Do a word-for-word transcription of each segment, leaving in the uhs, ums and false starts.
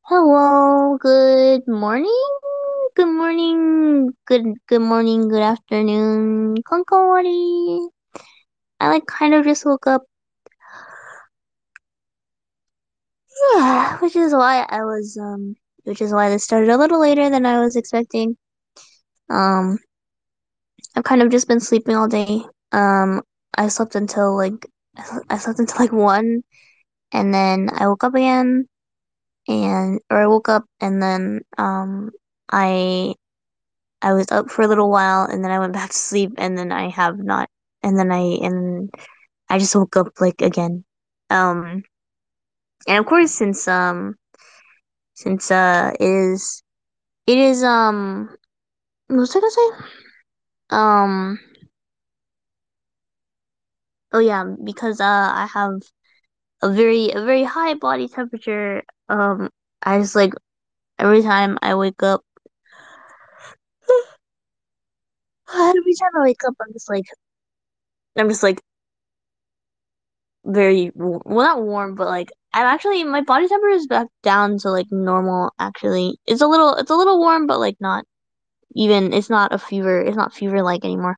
Hello, good morning, good morning, good good morning, good afternoon, konkowari. I like kind of just woke up, yeah, which is why I was um, which is why this started a little later than I was expecting. Um, I've kind of just been sleeping all day. Um, I slept until like I slept until like one, and then I woke up again, and or I woke up and then um I I was up for a little while and then I went back to sleep and then I have not and then I and I just woke up like again. Um and of course since um since uh it is it is um what was I gonna say? Um oh yeah, because uh I have a very a very high body temperature. Um I just like every time I wake up every time I wake up I'm just like I'm just like very well not warm but like I'm actually my body temperature is back down to like normal actually. It's a little it's a little warm but like not even it's not a fever it's not fever like anymore.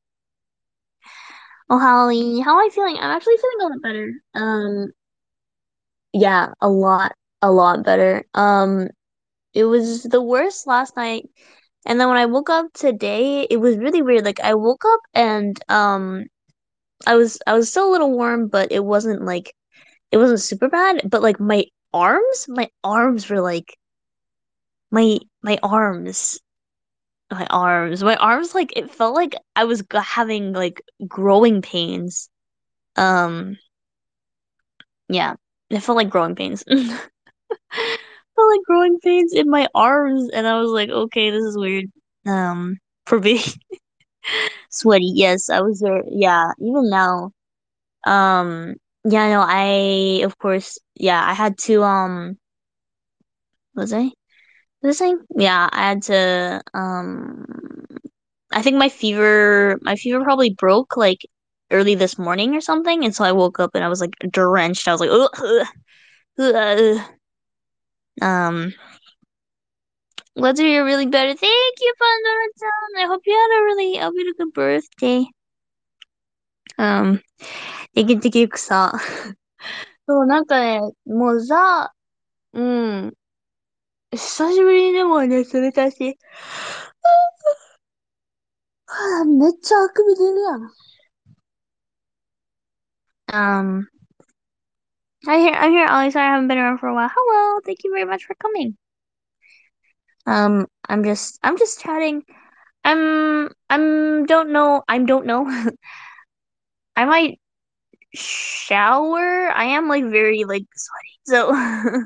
Oh Holly, how am I feeling? I'm actually feeling a lot better. Um yeah, a lot a lot better. Um it was the worst last night and then when I woke up today it was really weird. Like I woke up and um I was I was still a little warm but it wasn't like it wasn't super bad, but like my arms, my arms were like my my arms, my arms, my arms like it felt like I was g- having like growing pains. Um, yeah, it felt like growing pains. Felt like growing pains in my arms, and I was like, okay, this is weird. Um, for being sweaty, yes, I was there. Yeah, even now. Um, yeah, no, I of course, yeah, I had to um, was I? The same. Yeah, I had to um I think my fever my fever probably broke like early this morning or something, and so I woke up and I was like drenched. I was like, ugh, ugh, ugh, ugh. um glad to hear really better. Thank you, Pandora. I hope you had a really I hope you had a good birthday. Um,できてきくさ。そう、なんかね、もうさ、うん、久しぶりにでもね、それたし、はあめっちゃあくび出るやん。Um, I hear, I hear, Ollie. Sorry, I haven't been around for a while. Hello, thank you very much for coming. Um, I'm just, I'm just chatting. I'm, I'm, don't know. I don't know. I might shower. I am like very like sweaty, so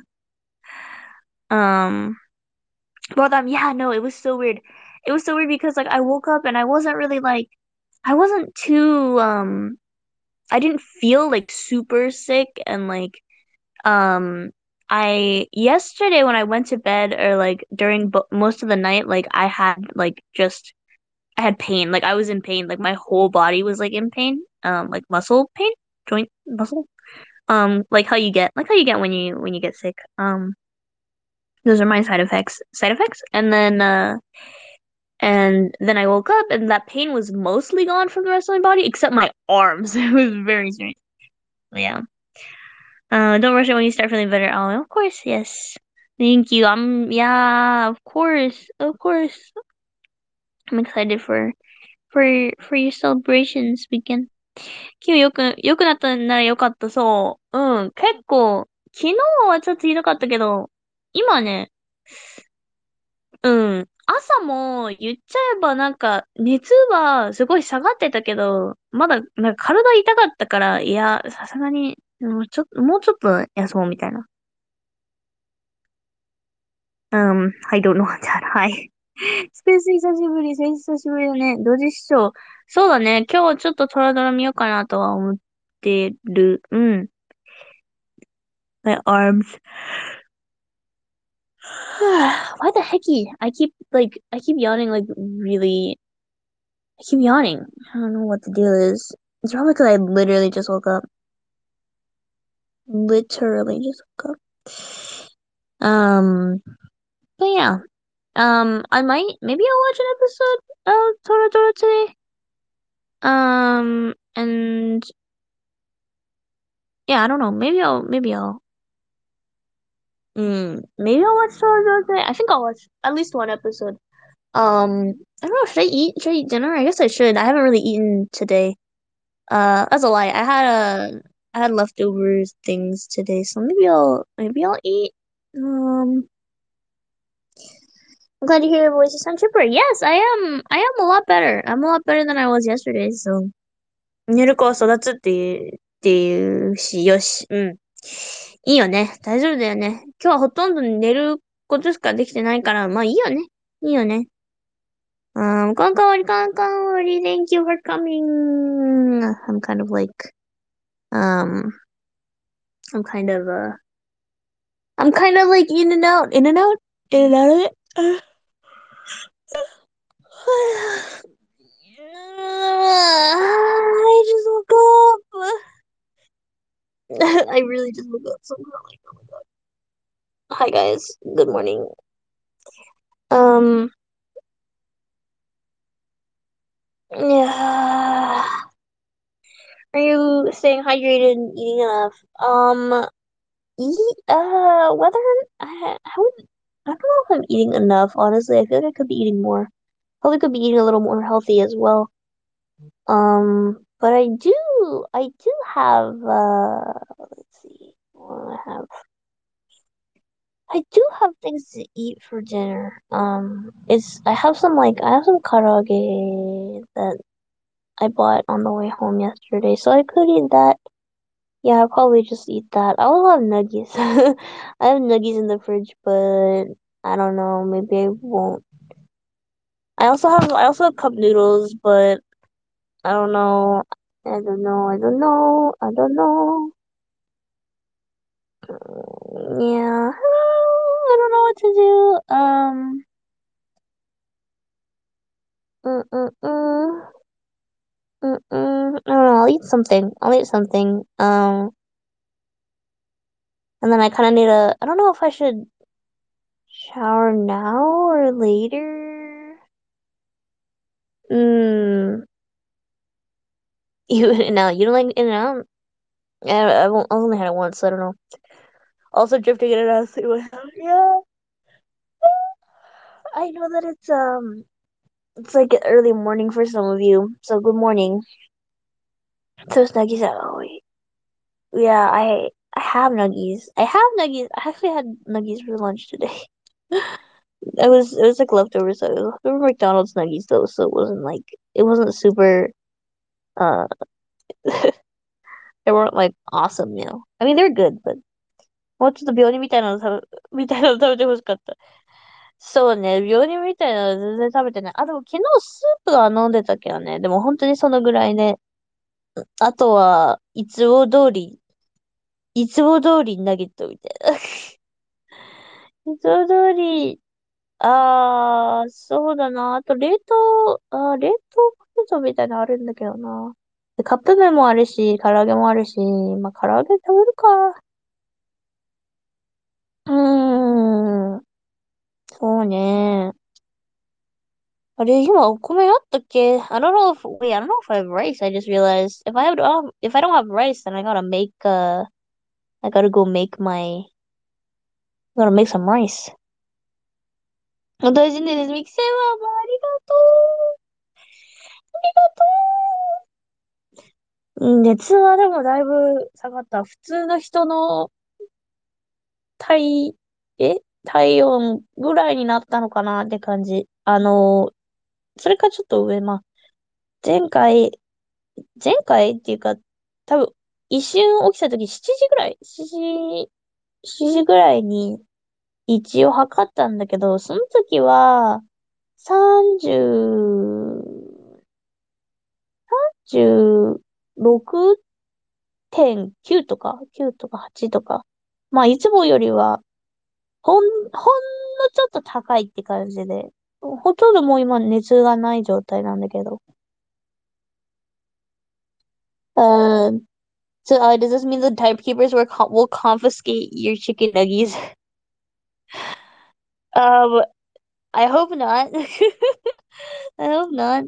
um. But um, yeah, no, it was so weird. It was so weird because like I woke up and I wasn't really like, I wasn't too um, I didn't feel like super sick and like Um, I yesterday when I went to bed or like during bo most of the night, like I had like just I had pain. Like I was in pain. Like my whole body was like in pain. Um, like muscle pain, joint muscle. Um, like how you get like how you get when you when you get sick. Um, those are my side effects. Side effects. And then uh and then I woke up and that pain was mostly gone from the rest of my body except my arms. It was very strange. Yeah. Uh, don't rush it when you start feeling better. Oh, of course, yes. Thank you. I'm yeah, of course, of course. I'm excited for for for your celebrations weekend. 君よく良くなったならよかった。そう。うん。結構昨日はちょっとひどかったけど、今ね、うん。朝も言っちゃえばなんか熱はすごい下がってたけど、まだなんか体痛かったから、いや、さすがにもうちょっともうちょっと休もうみたいな。Um, I don't know what that. はい。スペース久しぶり、先日久しぶりだね。同時視聴。そうだね。今日ちょっとトラドラ見ようかなとは思ってる。うん。My arms. Why the hecky? I keep like I keep yawning like really. I keep yawning. I don't know what the deal is. It's probably because I literally just woke up. Literally just woke up. Um, but yeah, um, I might maybe I'll watch an episode of Toradora today. Um, and yeah, I don't know. Maybe I'll maybe I'll mm, maybe I'll watch Toradora today. I think I'll watch at least one episode. Um, I don't know. Should I eat? Should I eat dinner? I guess I should. I haven't really eaten today. Uh, that's a lie. I had a I had leftovers things today, so maybe I'll maybe I'll eat. Um, I'm glad to hear your voice is sound chipper. Yes, I am. I am a lot better. I'm a lot better than I was yesterday. So 寝る子を育つっていうっていうし、よし、うん。いいよね。大丈夫だよね。今日はほとんど寝ることしかできてないから、まあいいよね。いいよね。Um, こんかわり、こんかわり、thank you for coming. I'm kind of like, um, I'm kind of, uh, I'm kind of like in and out, in and out, in and out of it. I just woke up. I really just woke up, so I'm not like, oh my god. Hi guys, good morning. Um, yeah. Are you staying hydrated and eating enough? Um, eat, uh, whether I, I would, I don't know if I'm eating enough, honestly. I feel like I could be eating more. Probably could be eating a little more healthy as well. Um, but I do, I do have, uh, let's see, what I have. I do have things to eat for dinner. Um, it's, I have some, like, I have some karaage that I bought on the way home yesterday, so I could eat that. Yeah, I'll probably just eat that. I will have nuggies. I have nuggies in the fridge, but I don't know, maybe I won't. I also have, I also have cup noodles, but I don't know. I don't know. I don't know. I don't know. Yeah. I don't know what to do. Um. Mm, mm, mm, mm, mm. I don't know. I'll eat something. I'll eat something. Um. And then I kind of need a. I don't know if I should shower now or later. Hmm. You no. You don't like In and Out? I, I won't. I only had it once, so I don't know. Also, drifting in and out. See what happens. Yeah. I know that it's um. It's like an early morning for some of you, so good morning. So Snuggies at oh wait. Yeah, I I have Nuggies. I have Nuggies. I actually had Nuggies for lunch today. It was it was like leftovers, so it was leftover McDonald's Nuggies though, so it wasn't like it wasn't super uh they weren't like awesome meal. I mean they're good, but もうちょっと病人みたいなの食べ、みたいなの食べてほしかった。そうね、病人みたいなの全然食べてない。あ、でも昨日スープは飲んでたけどね。でも本当にそのぐらいね。あとは、いつも通りいつも通りナゲットみたいな。いつも通り、あー、そうだな。あと、冷凍、あー、冷凍ポテトみたいなのあるんだけどな。でカップ麺もあるし、唐揚げもあるし、まあ、唐揚げ食べるか。うーん、そうね。あれ、今お米あったっけ？ I don't know if, wait, I don't know if I have rice. I just realized if I have, um, if I don't have rice, then I gotta make, uh, I gotta go make my, I gotta make some rice. 大事にです。ミキセイは、まあ、ありがとう。ありがとう。うん熱はでもだいぶ下がった。普通の人の体、え体温ぐらいになったのかなって感じ。あの、それかちょっと上、まあ、前回、前回っていうか、多分、一瞬起きた時しちじぐらい、しちじ、しちじぐらいに一応測ったんだけど、その時は、さんじゅう、じゅうろくてんきゅうとか、きゅうとかはちとか。まあ、いつもよりは、ほん、ほんのちょっと高いって感じで、ほとんどもう今熱がない状態なんだけど。Um, so uh, does this mean the timekeepers will, co- will confiscate your chicken nuggies? Um, I hope not. I hope not.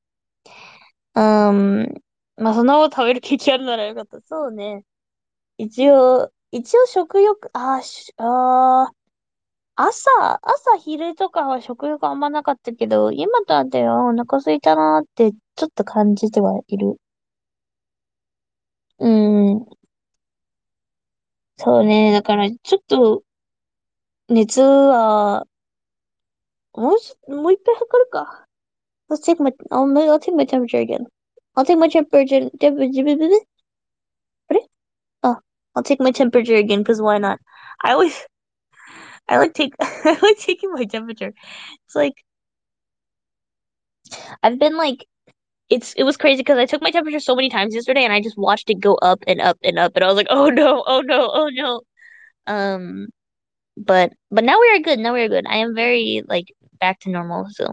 Um, まあ、そんなこと食べる気あるならよかった。そうね。一応、一応食欲、あーし、あー、朝、朝昼とかは食欲あんまなかったけど、今となってはお腹空いたなーってちょっと感じてはいる。うん。そうね。だから、ちょっと、熱は、もうちょ、もう一回測るか。Let's take my, I'll, I'll take my temperature again. I'll take my temperature, temperature, あれあ、I'll take my temperature again, because why not? I always, I like take, I like taking my temperature. It's like, I've been like, it's, it was crazy because I took my temperature so many times yesterday and I just watched it go up and up and up and I was like, oh no, oh no, oh no. Um, but, but now we are good. Now we are good. I am very, like, back to normal, so.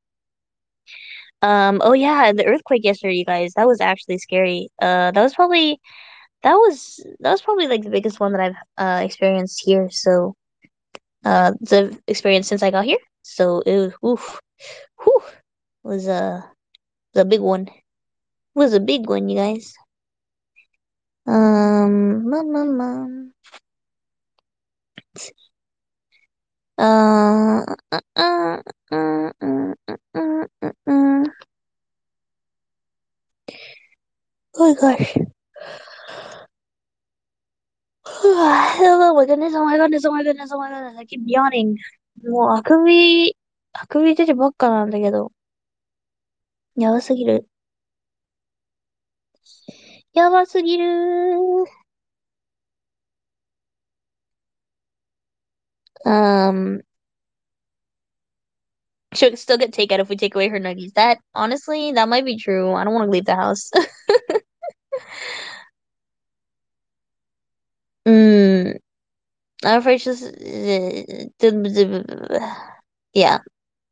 Um, oh yeah, the earthquake yesterday, you guys, that was actually scary. Uh, that was probably that was that was probably like the biggest one that I've uh experienced here. So, uh, the experience since I got here. So it was oof, whew, was a was a big one. It was a big one, you guys. Um, mum, mum, mum. Uh, uh, uh, uh, uh, uh, uh, uh, uh. Oh my gosh. Oh my goodness, oh my goodness, oh my goodness, oh my goodness. I keep yawning. もうあくび、あくび出てばっかなんだけど。やばすぎる。やばすぎる。Um, she'll still get takeout if we take away her nuggies. That, honestly, that might be true. I don't want to leave the house. mm, I'm afraid she's, yeah,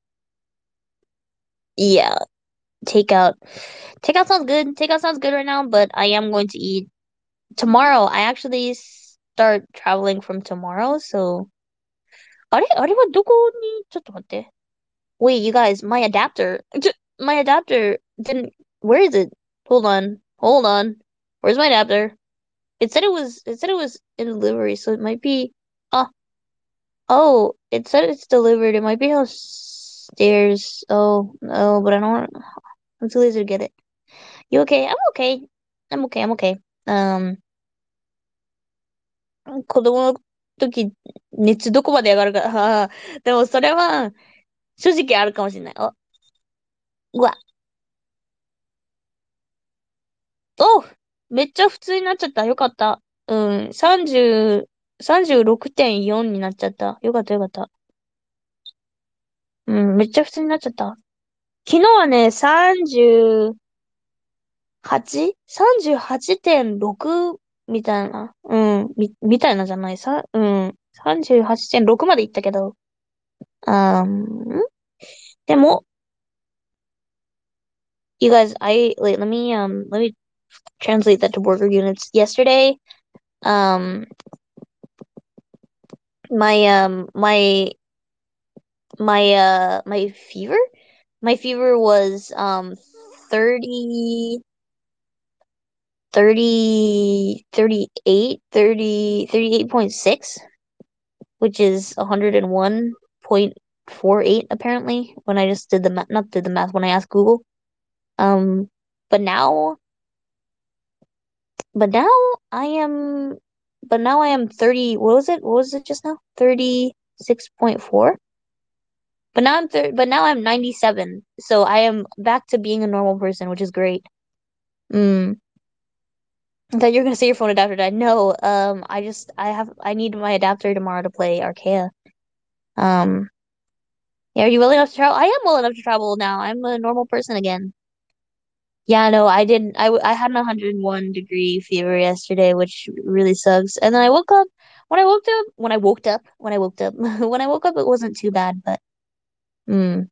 yeah. Takeout. Takeout sounds good. Takeout sounds good right now, but I am going to eat tomorrow. I actually start traveling from tomorrow, so あれあれはどこにちょっと待って。Wait, you guys, my adapter, my adapter didn't. Where is it? Hold on, hold on. Where's my adapter? It said it was. It said it was in delivery, so it might be. Oh, oh, it said it's delivered. It might be upstairs. Oh, no, but I don't want. I'm too lazy to get it. You okay? I'm okay. I'm okay. I'm okay. Um, 子供の時、熱どこまで上がるか。ははでもそれは、正直あるかもしれない。あ、うわ。おめっちゃ普通になっちゃった。よかった。うん。さんじゅう、さんじゅうろくてんよんになっちゃった。よかったよかった。うん。めっちゃ普通になっちゃった。昨日はね、さんじゅうはち?さんじゅうはちてんろく みたいな。うん。み、みたいなじゃない。さ、うん。さんじゅうはちてんろくまで行ったけど。あーんでも、you guys, I, wait, let me, um, let me translate that to worker units. Yesterday, um, my, um, my, my, uh, my fever, my fever was, um, thirty, thirty, thirty-eight, thirty, thirty-eight point six, which is one hundred one point four eight apparently when I just did the math, not did the math, when I asked Google. Um, but now, but now I am, but now I am thirty, what was it? What was it just now? thirty-six point four? But now I'm thir- but now I'm ninety-seven. So I am back to being a normal person, which is great. Mm. I thought you were gonna say your phone adapter died. No, um, I just I have I need my adapter tomorrow to play Archaea. Um, yeah, are you willing enough to travel? I am willing enough to travel now. I'm a normal person again. Yeah, no, I didn't. I, w- I had an one hundred one degree fever yesterday, which really sucks. And then I woke up. When I woke up, when I woke up, when I woke up, when I woke up, it wasn't too bad. But mm,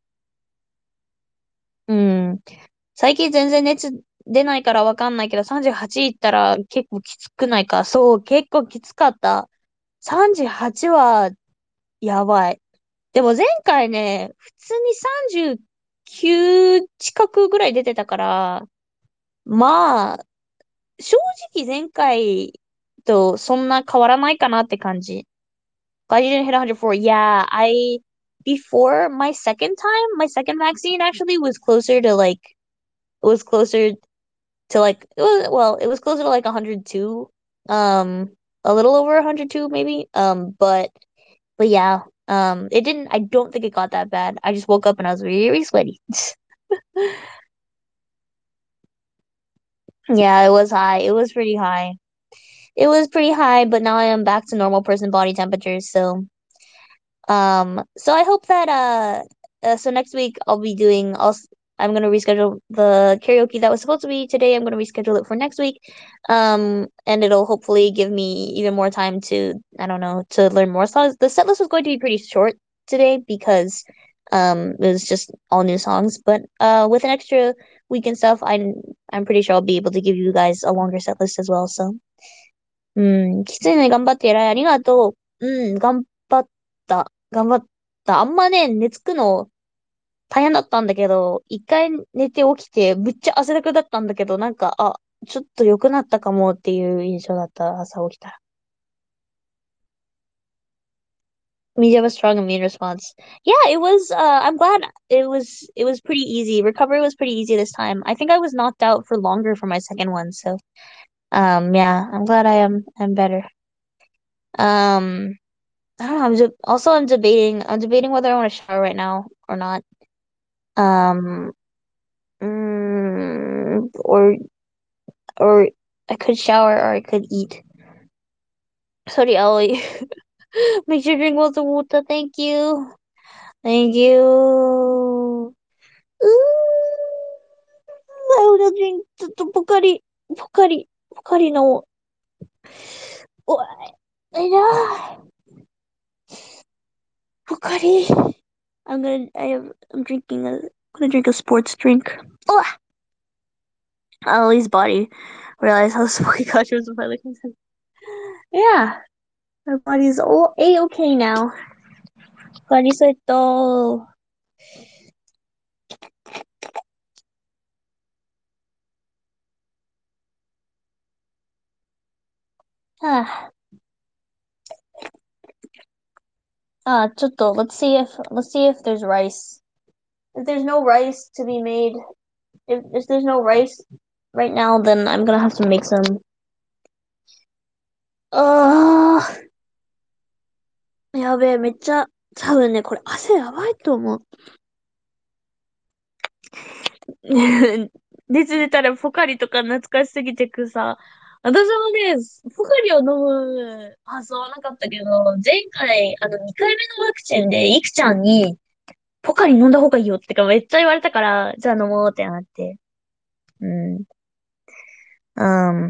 mm. 最近全然熱出ないからわかんないけど、さんじゅうはちいったら結構きつくないか。そう、結構きつかった。さんじゅうはちはやばい。 でも前回ね、普通にさんじゅうきゅう近くぐらい出てたから、まあ、正直前回とそんな変わらないかなって感じ。Glad you didn't hit one hundred four. Yeah, I, before my second time, my second vaccine actually was closer to like, it was closer to like, it was, well, it was closer to like one hundred two. Um, a little over one hundred two maybe. Um, but, but yeah, um, it didn't, I don't think it got that bad. I just woke up and I was very sweaty. Yeah, it was high. It was pretty high. It was pretty high, but now I am back to normal person body temperature, so Um, so I hope that uh, uh so next week I'll be doing also I'm gonna reschedule the karaoke that was supposed to be today. I'm gonna reschedule it for next week. Um, and it'll hopefully give me even more time to I don't know to learn more songs. The set list was going to be pretty short today because um it was just all new songs. But uh with an extra week and stuff, I'm I'm pretty sure I'll be able to give you guys a longer set list as well. So うん、きついね、頑張って偉い、ありがとう。うん、頑張った。頑張った。あんまね、寝つくの大変だったんだけど、一回寝て起きて、ぶっちゃ汗だくだったんだけど、なんか、あ、ちょっと良くなったかもっていう印象だった、朝起きたら。We have a strong immune response. Yeah, it was, uh, I'm glad it was, it was pretty easy. Recovery was pretty easy this time. I think I was knocked out for longer for my second one, so, um, yeah, I'm glad I am, I'm better. Um, I don't know. I'm de- also I'm debating. I'm debating whether I want to shower right now or not. Um, mm, or or I could shower or I could eat. Sorry, Ellie. Make sure you drink lots of water. Thank you. Thank you. Ooh, I want to drink the, the Pocari, Pocari, Pocari no. Oh, I know. Pocari. I'm gonna. I have. I'm drinking a. I'm gonna drink a sports drink. Oh, Ellie's body realized how smoky gosh was by looking. Yeah, her body's all a okay now. Body's like oh, ah, ah, ちょっと let's see if let's see if there's rice. If there's no rice to be made, if if there's no rice right now, then I'm gonna have to make some. Ah, やべえ、めっちゃ、多分ね、これ汗やばいと思う。熱出たらポカリとか懐かしすぎてくさ。私もね、ポカリを飲む発想はなかったけど、前回、あの、にかいめのワクチンで、いくちゃんに、ポカリ飲んだ方がいいよってかめっちゃ言われたから、じゃあ飲もうってなって。うん。Um,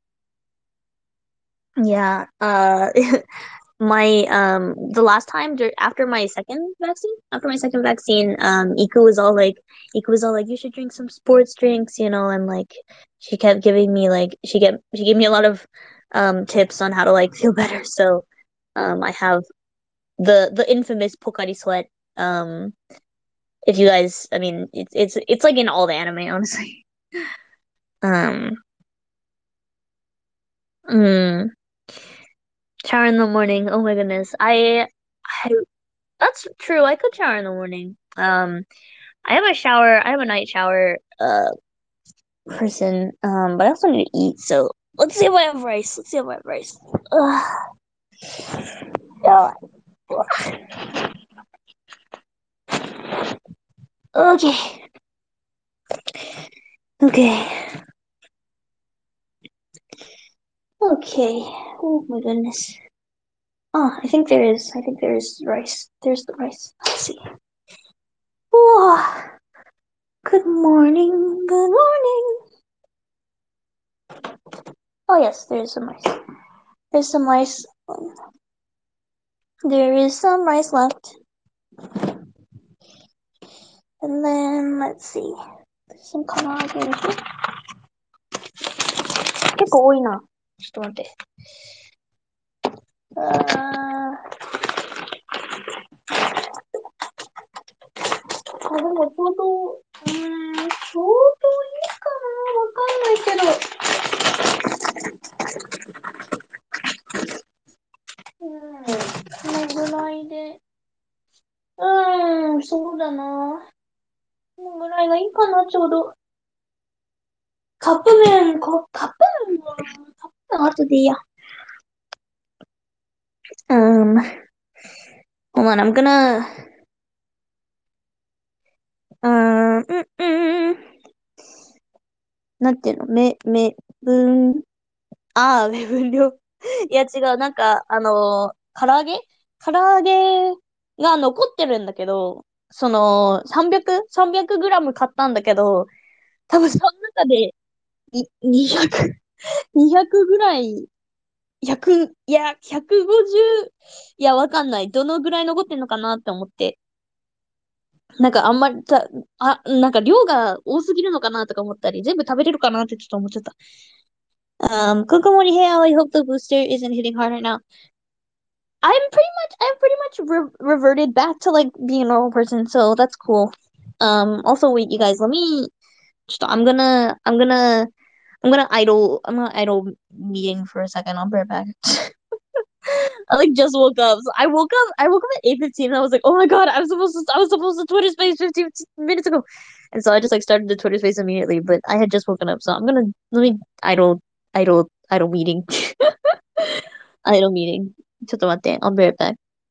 yeah, uh, my um the last time dur- after my second vaccine after my second vaccine um Iku was all like Iku was all like you should drink some sports drinks, you know, and like she kept giving me like she get she gave me a lot of um tips on how to like feel better. So um I have the the infamous Pokari sweat. Um if you guys I mean it's it's it's like in all the anime honestly. Um mm, shower in the morning. Oh my goodness. I I that's true. I could shower in the morning. Um I have a shower. I have a night shower uh person. Um, but I also need to eat. So let's see if I have rice. Let's see if I have rice. Ugh. Yeah. Okay. Okay. Okay. Oh my goodness. Oh, I think there is. I think there is rice. There's the rice. Let's see. Oh, good morning. Good morning. Oh yes, there's some rice. There's some rice. There is some rice left. And then let's see. There's some kanagi in here. 結構多いな。ちょっと待って。Uh, でもちょうど、うーん、ちょうどいいかなわかんないけど。うん、このぐらいで。うーん、そうだな。このぐらいがいいかな、ちょうど。カップ麺、カカップ麺は、カップ麺は後でいいや。Um, hold on, I'm gonna, um, うん、うん、なんていうの、め、め、分、ああ、目分量。いや、違う、なんか、あのー、唐揚げ唐揚げが残ってるんだけど、その、さんびゃく、さんびゃくグラム買ったんだけど、多分その中で、い、にひゃく、にひゃくぐらい、ひゃく、いや、ひゃくごじゅう、いや、わかんない。どのぐらい残ってんのかなって思って。なんかあんまりた、あ、なんか量が多すぎるのかなとか思ったり、全部食べれるかなってちょっと思っちゃった。Um, Kukumori Heo, I hope the booster isn't hitting hard right now. I'm pretty much, I'm pretty much re reverted back to like being a normal person, so that's cool. Um, also, wait, you guys, let me, just, I'm gonna, I'm gonna, I'm gonna idle, I'm gonna idle meeting for a second. I'll be right back. I like just woke up. So I woke up. I woke up at eight fifteen, and I was like, "Oh my god, I was supposed to. I was supposed to Twitter Space fifteen minutes ago." And so I just like started the Twitter Space immediately. But I had just woken up, so I'm gonna let me idle, idle, idle meeting, idle meeting. ちょっと待って。I'll be right back.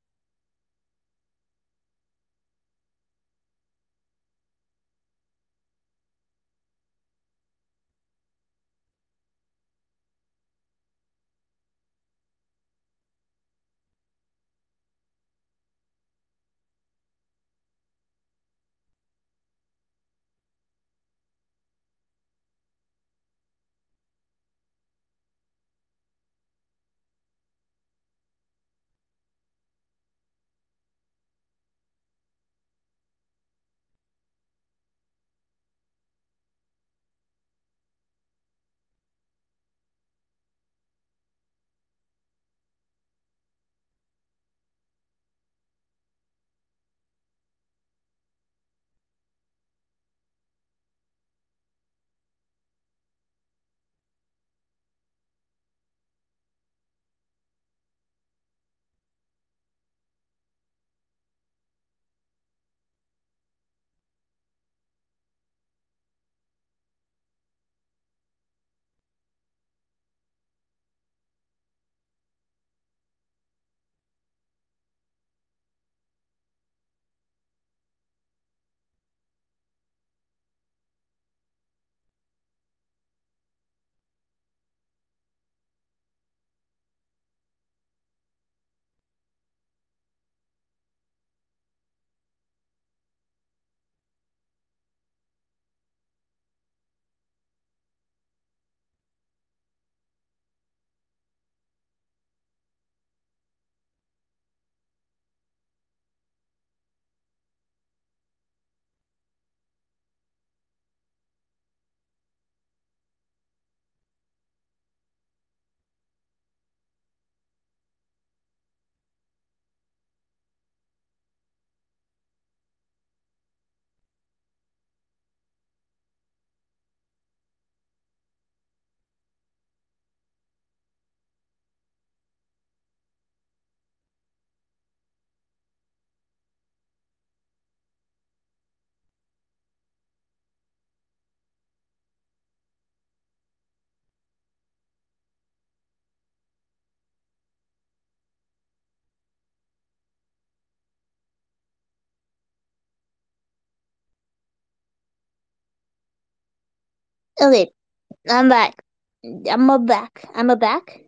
Okay, I'm back. I'm a back. I'm a back.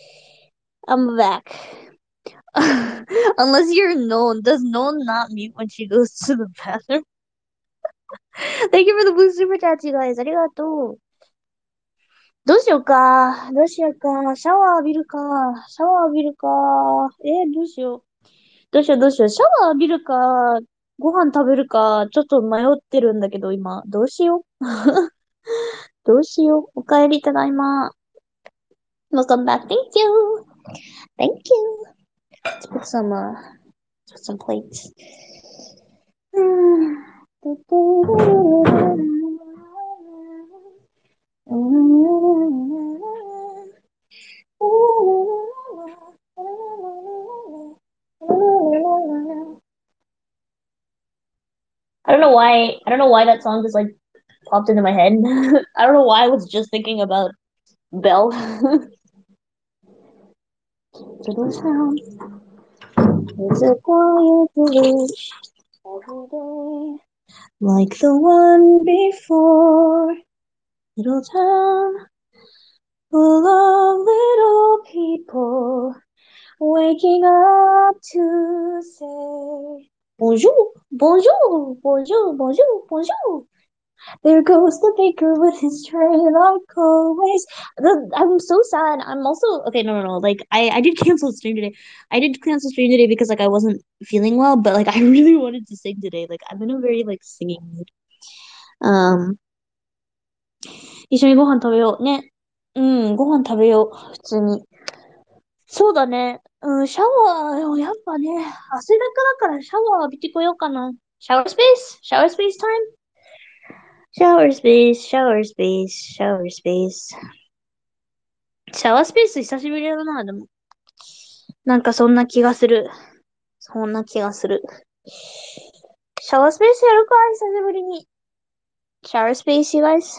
I'm a back. Unless you're known, does known not mute when she goes to the bathroom? Thank you for the blue super chats, you guys. ありがとう。どうしようか。どうしようか。シャワー浴びるか。シャワー浴びるか。えー、どうしよう。どうしよう、どうしよう。シャワー浴びるか。ご飯食べるか。ちょっと迷ってるんだけど、今。どうしよう。どうしよう。お帰りただいま。Welcome back. Thank you. Thank you. Let's put some, uh, put some plates. Hmm. I don't know why. I don't know why that song just like popped into my head. I don't know why I was just thinking about Belle. Little town is a quiet village every day, like the one before. Little town full of little people waking up to say bonjour, bonjour, bonjour, bonjour, bonjour. There goes the baker with his tray, like always. The, I'm so sad. I'm also okay. No, no, no. Like I, I did cancel stream today. I did cancel stream today because like I wasn't feeling well, but like I really wanted to sing today. Like I'm in a very like singing mood. Um, 一緒にご飯食べようね。うん、ご飯食べよう。普通に。そうだね。うん、シャワー、やっぱね、汗だくだからシャワー浴びてこようかな。シャワースペースシャワースペースタイムシャワースペースシャワースペースシャワースペースシャワースペース久しぶりだな、でも。なんかそんな気がする。そんな気がする。シャワースペースやるか久しぶりに。シャワースペース you guys?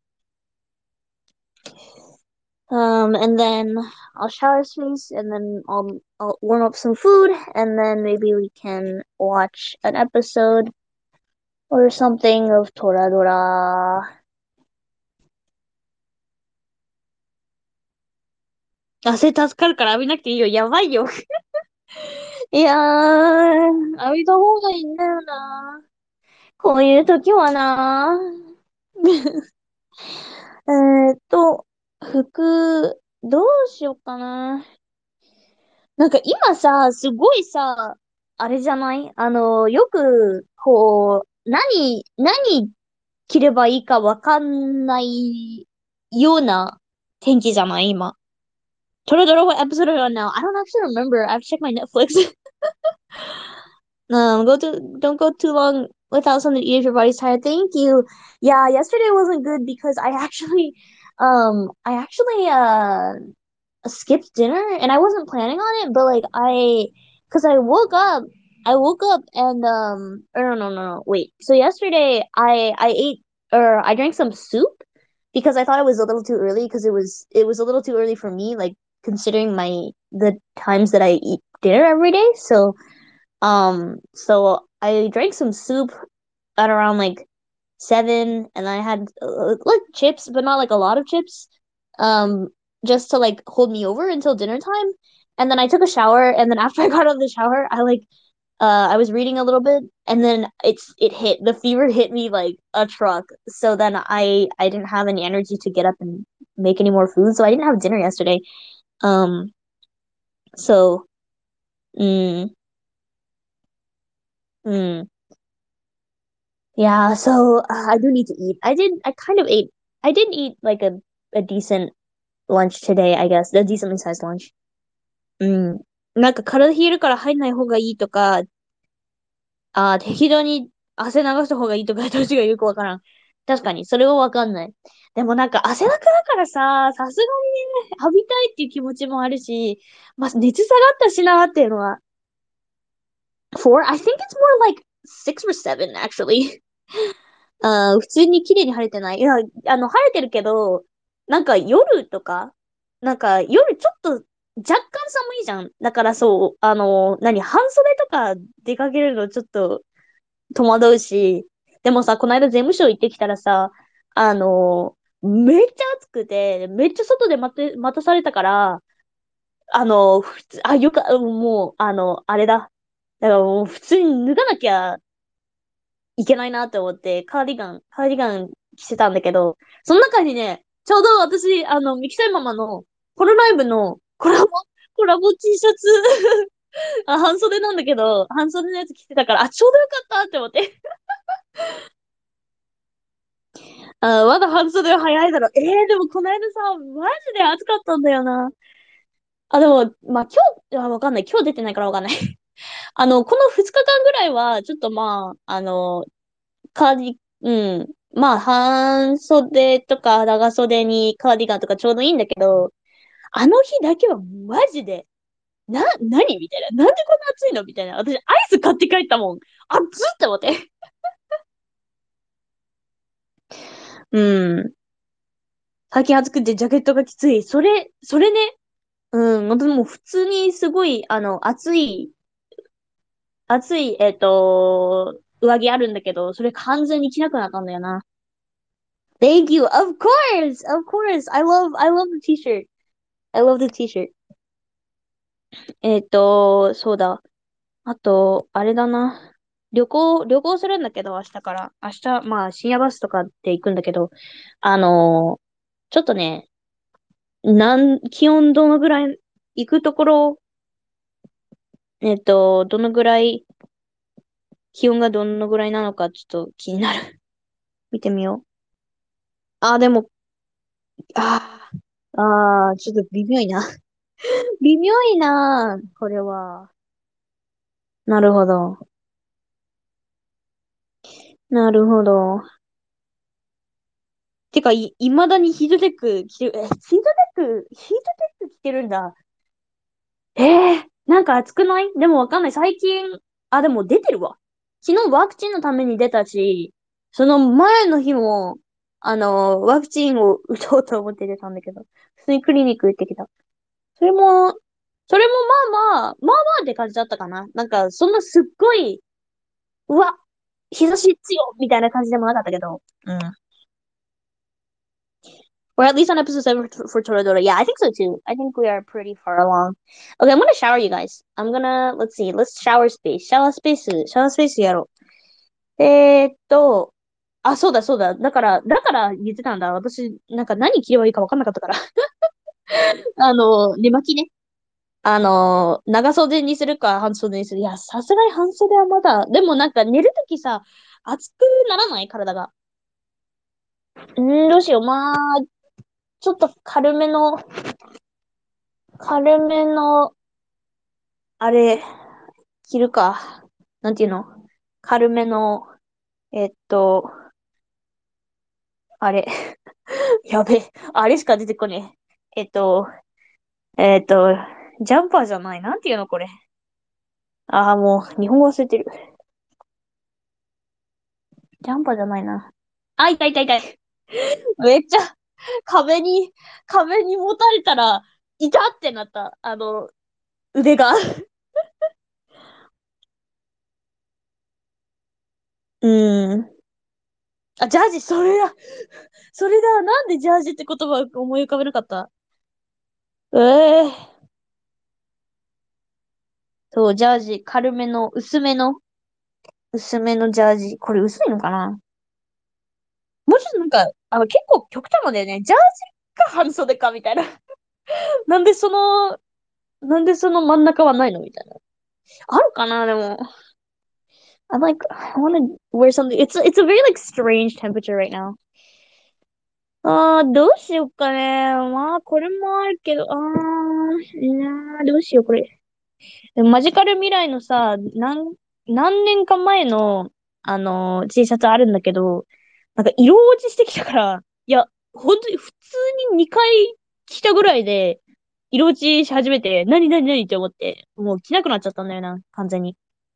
Um, and then I'll shower space, and then I'll I'll warm up some food, and then maybe we can watch an episode or something of Toradora. 汗助かるから浴びなくていいよ。やばいよ。いやー、浴びた方がいいんだよな。こういう時はな。えーっと、服、どうしようかな。なんか今さ、すごいさ、あれじゃないあの、よく、こう、何、何着ればいいかわかんないような天気じゃない今。トレドロ what episode are we on now? I don't actually remember. I have to check my Netflix. um, go to, don't go too long without something to eat if your body's tired. Thank you. Yeah, yesterday wasn't good because I actually, um, I actually, uh, skipped dinner and I wasn't planning on it, but like I, cause I woke up, I woke up and um, or no, no, no, no, wait. So yesterday I I ate or I drank some soup because I thought it was a little too early because it was it was a little too early for me, like considering my the times that I eat dinner every day. So um, so I drank some soup at around like seven, and I had uh, like chips, but not like a lot of chips, um, just to like hold me over until dinner time. And then I took a shower, and then after I got out of the shower, I like uh I was reading a little bit, and then it's it hit the fever hit me like a truck. So then I I didn't have any energy to get up and make any more food, so I didn't have dinner yesterday. Um, so mm, mm, yeah, so uh, I do need to eat. I did I kind of ate. I did eat like a a decent lunch today, I guess. A decently sized lunch. うん。なんか体冷えるから入んない方がいいとか、あー適度に汗流した方がいいとか、どっちがよくわからん。確かに、それはわかんない。でもなんか汗だくだからさ、さすがにね、浴びたいっていう気持ちもあるし、まあ熱下がったしなっていうのは、four? I think it's more like six or seven actually. あー普通に綺麗に晴れてない。いや、あの、晴れてるけど、なんか夜とか、なんか夜ちょっと若干寒いじゃん。だからそう、あの、何、半袖とか出かけるのちょっと戸惑うし、でもさ、この間税務署行ってきたらさ、あの、めっちゃ暑くて、めっちゃ外で待って、待たされたから、あの、普通、あ、よか、もう、あの、あれだ。だからもう普通に脱がなきゃいけないなって思って、カーディガン、カーディガン着てたんだけど、その中にね、ちょうど私、あの、ミキサイママの、コロライブのコラボ、コラボ T シャツあ、半袖なんだけど、半袖のやつ着てたから、あ、ちょうどよかったって思って。あ、まだ半袖は早いだろ。えー、でもこの間さ、マジで暑かったんだよな。あ、でも、まあ今日、あ、わかんない。今日出てないからわかんない。あの、このふつかかんぐらいは、ちょっとまあ、あの、 カーディ、うん。まあ、半袖とか長袖にカーディガンとかちょうどいいんだけど、あの日だけはマジで、な、何みたいな。なんでこんな暑いのみたいな。私、アイス買って帰ったもん。暑っって思って。うん。最近暑くてジャケットがきつい。それ、それね。うん。私もう普通にすごい、あの、暑い、暑い、えっと、上着あるんだけど、それ完全に着なくなったんだよな。Thank you. Of course. Of course. I love, I love the t-shirt. I love the t-shirt. えっと、そうだ。あと、あれだな。旅行、旅行するんだけど、明日から。明日、まあ、深夜バスとかで行くんだけど、あのーちょっとね、なん、気温どのぐらい、行くところ、えっと、どのぐらい、気温がどのぐらいなのか、ちょっと気になる。見てみよう。あ、でも、あーあー、ちょっと微妙いな。微妙いな、これは。なるほど。なるほど。てか、い、未だにヒートテック着てる、え、ヒートテック、ヒートテック着てるんだ。ええー、なんか暑くない？でもわかんない。最近、あ、でも出てるわ。昨日ワクチンのために出たし、その前の日も、あの、ワクチンを打とうと思って出たんだけど、普通にクリニック行ってきた。それも、それもまあまあ、まあまあって感じだったかな。なんか、そんなすっごい、うわ、日差し強みたいな感じでもなかったけど。うん。We're at least on episode seven for, for Toradora. Yeah, I think so too. I think we are pretty far along. Okay, I'm gonna shower you guys. I'm gonna, let's see, let's shower space. シャワースペース、シャワースペースやろう。えーっと、あ、そうだそうだ。だから、だから言ってたんだ。私、なんか何着ればいいか分かんなかったから。あの、寝巻きね。あの、長袖にするか半袖にする。いや、さすがに半袖はまだ。でもなんか寝るときさ、熱くならない体が。んー、どうしよう。まあ、ちょっと軽めの、軽めの、あれ、着るか。なんていうの？軽めの、えっと、あれ。やべえ。あれしか出てこねえ。えっと、えっと、ジャンパーじゃない。なんていうのこれ。ああ、もう、日本語忘れてる。ジャンパーじゃないな。あ、痛い痛い痛い。めっちゃ、壁に、壁に持たれたら、痛ってなった。あの、腕が。うーん。あ、ジャージ、それだ。それだ。なんでジャージって言葉思い浮かべなかった？ええー、そう、ジャージ、軽めの、薄めの、薄めのジャージ。これ薄いのかな？もうちょっとなんか、あの、結構極端なんだよね。ジャージか半袖かみたいな。なんでその、なんでその真ん中はないのみたいな。あるかなでも。I like, I want to wear something. It's, it's a very like strange temperature right now. あー、どうしようかね。まあ、これもあるけど、あー、いやー、どうしよう、これ。でもマジカル未来のさ、何、何年か前の、あのー T シャツあるんだけど、なんか色落ちしてきたから、いや、本当に普通ににかい着たぐらいで、色落ちし始めて、何何何って思って、もう着なくなっちゃったんだよな、完全に。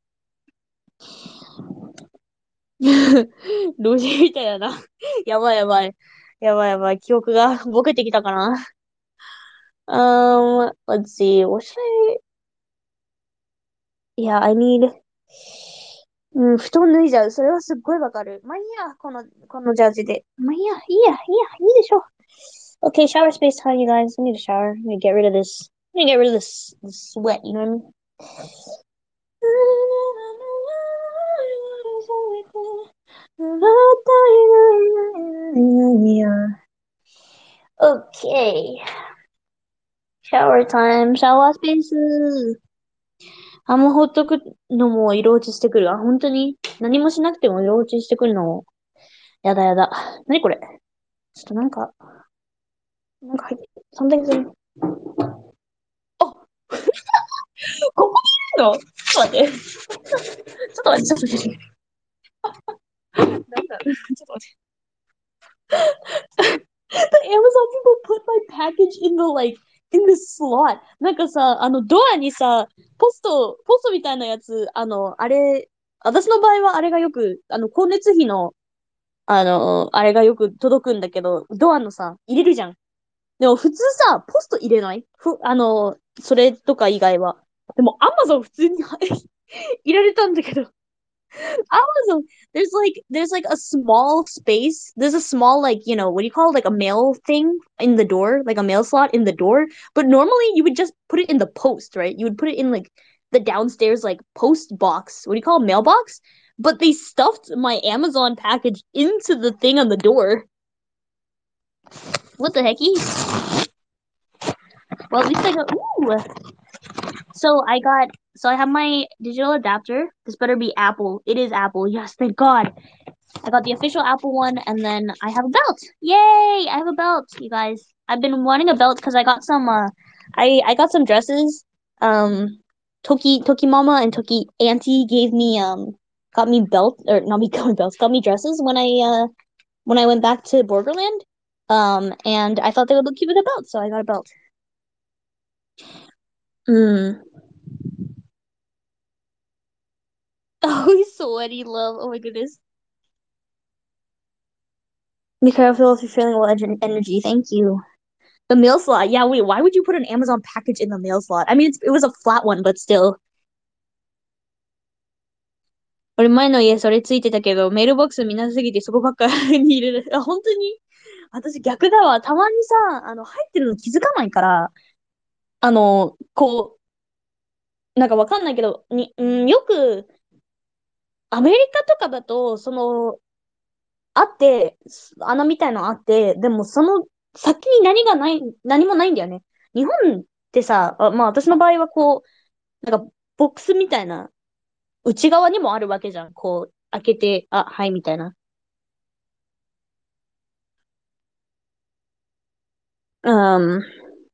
老人みたいだな。やばいやばい。やばいやばい。記憶がボケてきたかな。Um, let's see. What should I? Yeah, I need. うん、布団脱いじゃう。それはすっごいわかる。まあいいや、この、このジャージで。まあいいや、いいや、いいや、いいでしょ。Okay, shower space time, you guys. I need a shower. I need to get rid of this. I need to get rid of this, this sweat, you know what I mean? Okay, shower time, シャワースペース。あんまほっとくのも色落ちしてくる。あ、本当に何もしなくても色落ちしてくるのも、やだやだ。なにこれ？ちょっとなんか、なんか入ってる。something's in- あ、ここにいるの？ちょっと待って。ちょっと待って、ちょっと待って。 ちょっと待って。The Amazon people put my package in the like in the slot. なんかさ、あのドアにさ、ポスト、ポストみたいなやつ、あの、あれ、私の場合はあれがよく、あの、光熱費の、あの、あれがよく届くんだけど、ドアのさ、入れるじゃん。でも普通さ、ポスト入れないふ、あの、それとか以外は。でも、アマゾン普通に入れられたんだけど、Amazon, there's like there's like a small space. There's a small like you know what do you call it? Like a mail thing in the door, like a mail slot in the door. But normally you would just put it in the post, right? You would put it in like the downstairs like post box. What do you call it? Mailbox? But they stuffed my Amazon package into the thing on the door. What the hecky? Well, at least I got. Ooh. So I got. So I have my digital adapter. This better be Apple. It is Apple. Yes, thank God. I got the official Apple one, and then I have a belt. Yay! I have a belt, you guys. I've been wanting a belt because I got some. Uh, I I got some dresses. Um, Toki Toki Mama and Toki Auntie gave me um got me belt or not me got me belts got me dresses when I uh when I went back to Borderland. Um, and I thought they would look cute with a belt, so I got a belt. Hmm. Oh, sweaty love. Oh my goodness. Be careful if you're feeling low energy. Thank you. The mail slot. Yeah, wait, why would you put an Amazon package in the mail slot? I mean, it's, it was a flat one, but still. 俺前の家それついてたけど、メールボックス見なさすぎてそこばっかりに入れる。あ、本当に私逆だわ。たまにさ、あの、入ってるの気づかないから、あの、こう、なんかわかんないけど、に、うん、よく、アメリカとかだと、その、あって、穴みたいのあって、でもその先に何がない、何もないんだよね。日本ってさ、あまあ私の場合はこう、なんかボックスみたいな内側にもあるわけじゃん。こう、開けて、あ、はい、みたいな。Um,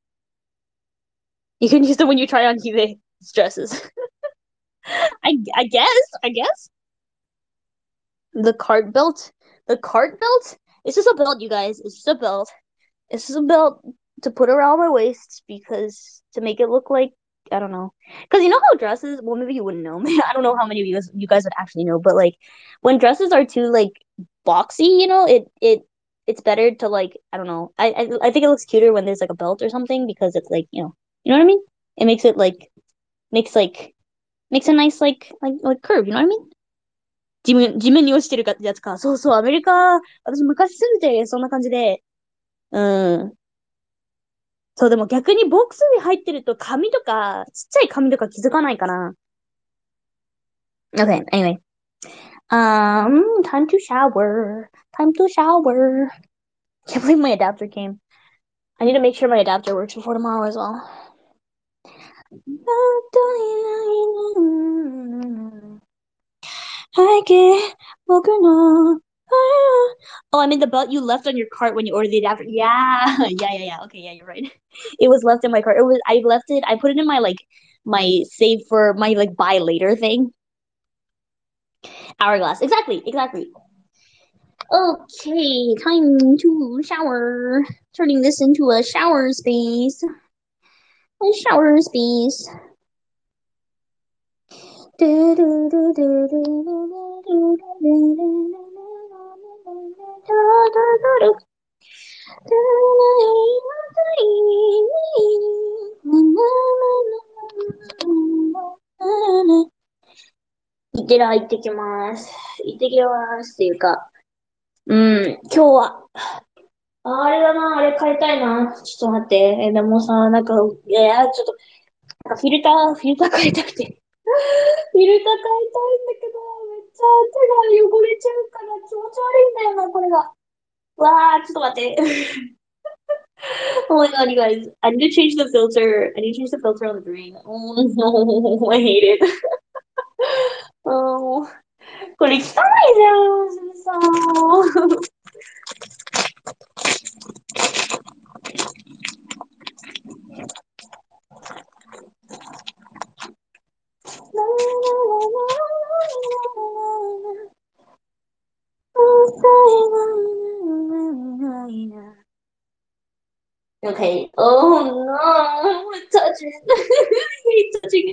you can use them when you try on eBay dresses. I, I guess, I guess. The cart belt. The cart belt? It's just a belt, you guys. It's just a belt. It's just a belt to put around my waist because to make it look like I don't know. Because you know how dresses, well, maybe you wouldn't know. I don't know how many of you guys you guys would actually know, but like when dresses are too like boxy, you know, it it it's better to like I don't know. I I, I think it looks cuter when there's like a belt or something because it's like, you know, you know what I mean? It makes it like makes like makes a nice like like like curve, you know what I mean? 地面、地面に落ちてるかやつか。そうそう、アメリカ、私昔住んでて、そんな感じで、うん。そう、でも逆にボックスに入ってると紙とか、ちっちゃい紙とか気づかないかな。Okay, anyway. Um, time to shower. Time to shower. Can't believe my adapter came. I need to make sure my adapter works before tomorrow as well. I get Oh, I mean the belt you left on your cart when you ordered the adapter. Yeah, yeah, yeah, yeah. Okay, yeah, you're right. It was left in my cart. It was I left it. I put it in my like my save for my like buy later thing. Hourglass. Exactly, exactly. Okay, time to shower. Turning this into a shower space. A shower space.いってら、行ってきます。行ってきますっていうか、うん、今日は、ああれだな、あれ買いたいな。ちょっと待って。え、でもさ、なんか、いや、ちょっと、なんかフィルター、フィルター変えたくて。フィルター変えたいんだけど、めっちゃ手が汚れちゃうから気持ち悪いんだよな、これが。わあ、ちょっと待って。Oh my god, you guys. I need to change the filter. I need to change the filter on the drain. Oh no, I hate it. Oh, これ汚いじゃん、さ。 Okay. Oh no, I don't want to touch it. I hate touching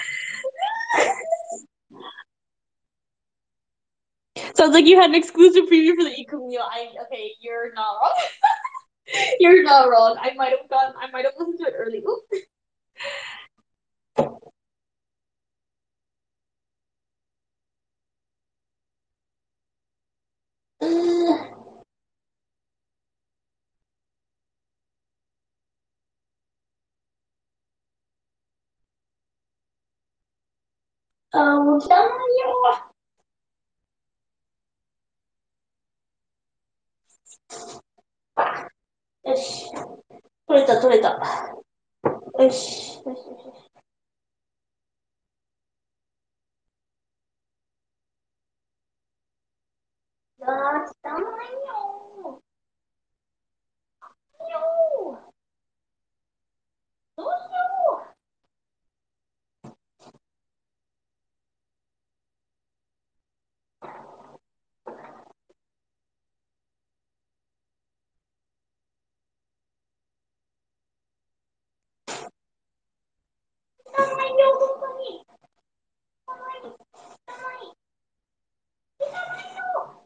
it. Sounds like you had an exclusive preview for the Ikumiya. I okay, you're not wrong. You're not wrong. I might have gone. I might have listened to it early. Oop. Um, よし。取れた、取れた。よし。よし、よし、よし。あー、汚いよー。よー。どうしよう。汚いよ、本当に。汚い。汚い。汚いよ。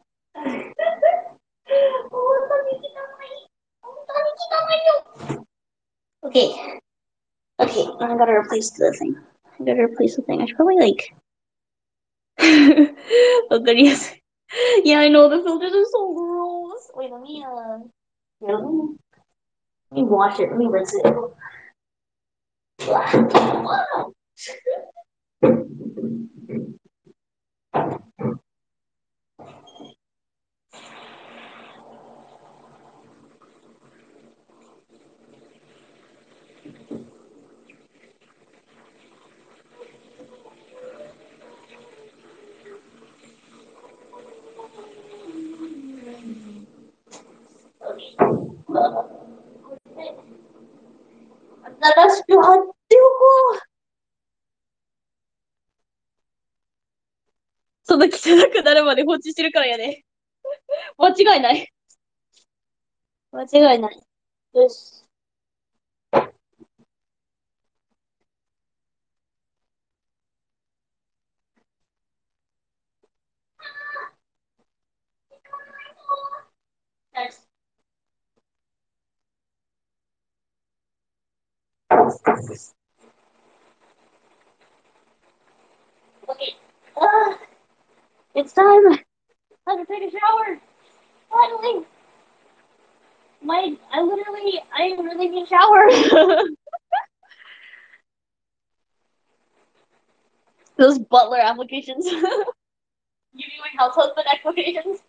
本当に汚い。本当に汚いよ。Okay. Okay, I gotta replace the thing. I gotta replace the thing. I should probably like. Oh, goodness. Yeah, I know the filters are so gross. Wait, let me uh, yeah, let me, let me wash it. Let me rinse it. Wow. That's not doable. その汚くなるまで放置してるからやね。間違いない。間違いない。よし。Next. Okay. Uh, it's time. Time to take a shower. Finally. My, I literally, I really need a shower. Those butler applications. You doing house husband applications?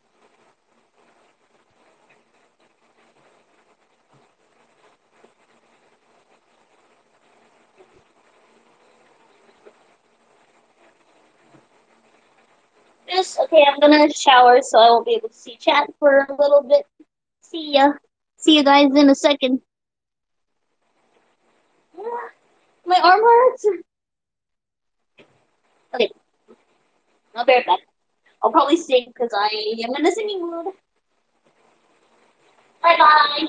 Yes, okay, I'm gonna shower so I won't be able to see chat for a little bit. See ya. See you guys in a second. My arm hurts. Okay, I'll be right back. I'll probably sing because I am in a singing mood. Bye bye.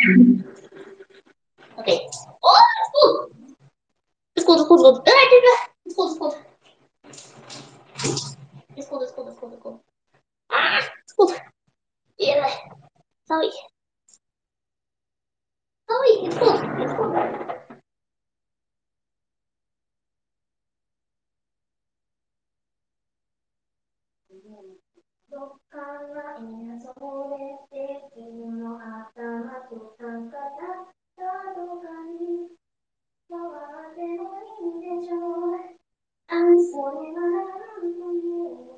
Okay. Oh, it's cold. It's cold. It's cold. It's cold. It's cold. It's cold. It's cold. It's cold. It's cold. It's cold. Ah, it's cold. Yeah. Sorry. Sorry. It's cold. It's cold. どっから演奏で敵の頭とかたどかに回ってもいいでしょう。あんそれはなんという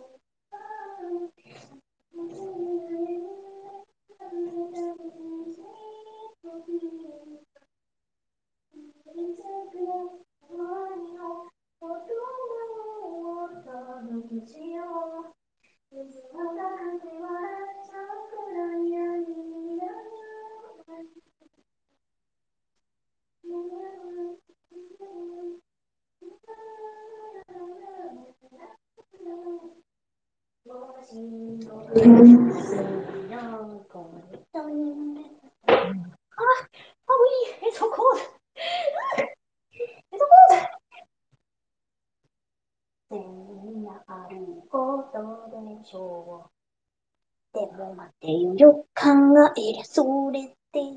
It's so cold. It's so cold. 千があることでしょう。でも待てよ、よく考えりゃそれって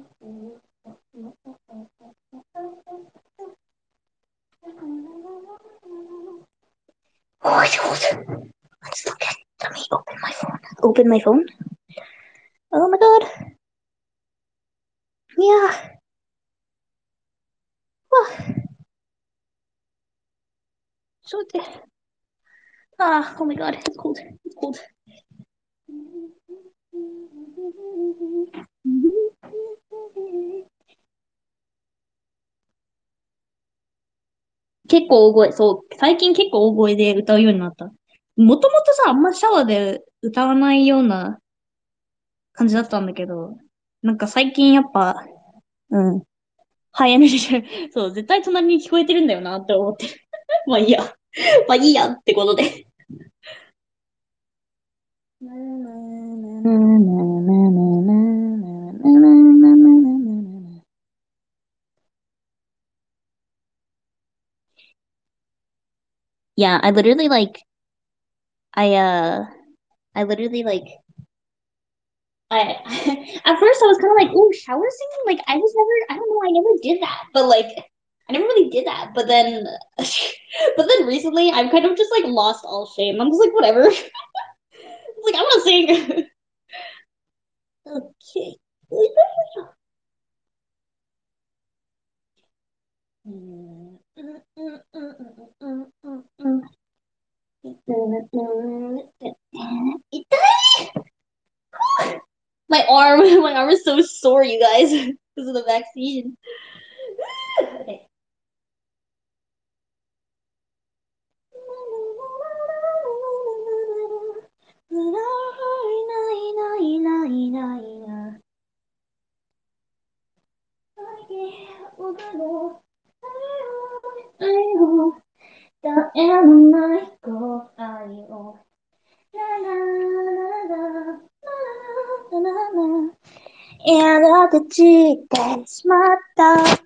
。Oh, it's cold. Let's look at. Let me open my phone. Open my phone. Oh my god. Yeah. Oh, so ah, oh my god, it's cold. It's cold. 結構大声、そう、最近結構大声で歌うようになった。もともとさ、あんまシャワーで歌わないような感じだったんだけど、なんか最近やっぱ、うん、ハイエネルギー、そう、絶対隣に聞こえてるんだよなって思って。まあいいや。まあいいやってことで。Yeah, I literally like I uh I literally like I at first I was kind of like, oh, shower singing. Like I was never, I don't know, I never did that. But like, I never really did that. But then, but then recently, I've kind of just like lost all shame. I'm just like, whatever. Like I want to sing. Okay. My arm, my arm is so sore, you guys, because of the vaccine. Okay. And I could see that smart dog.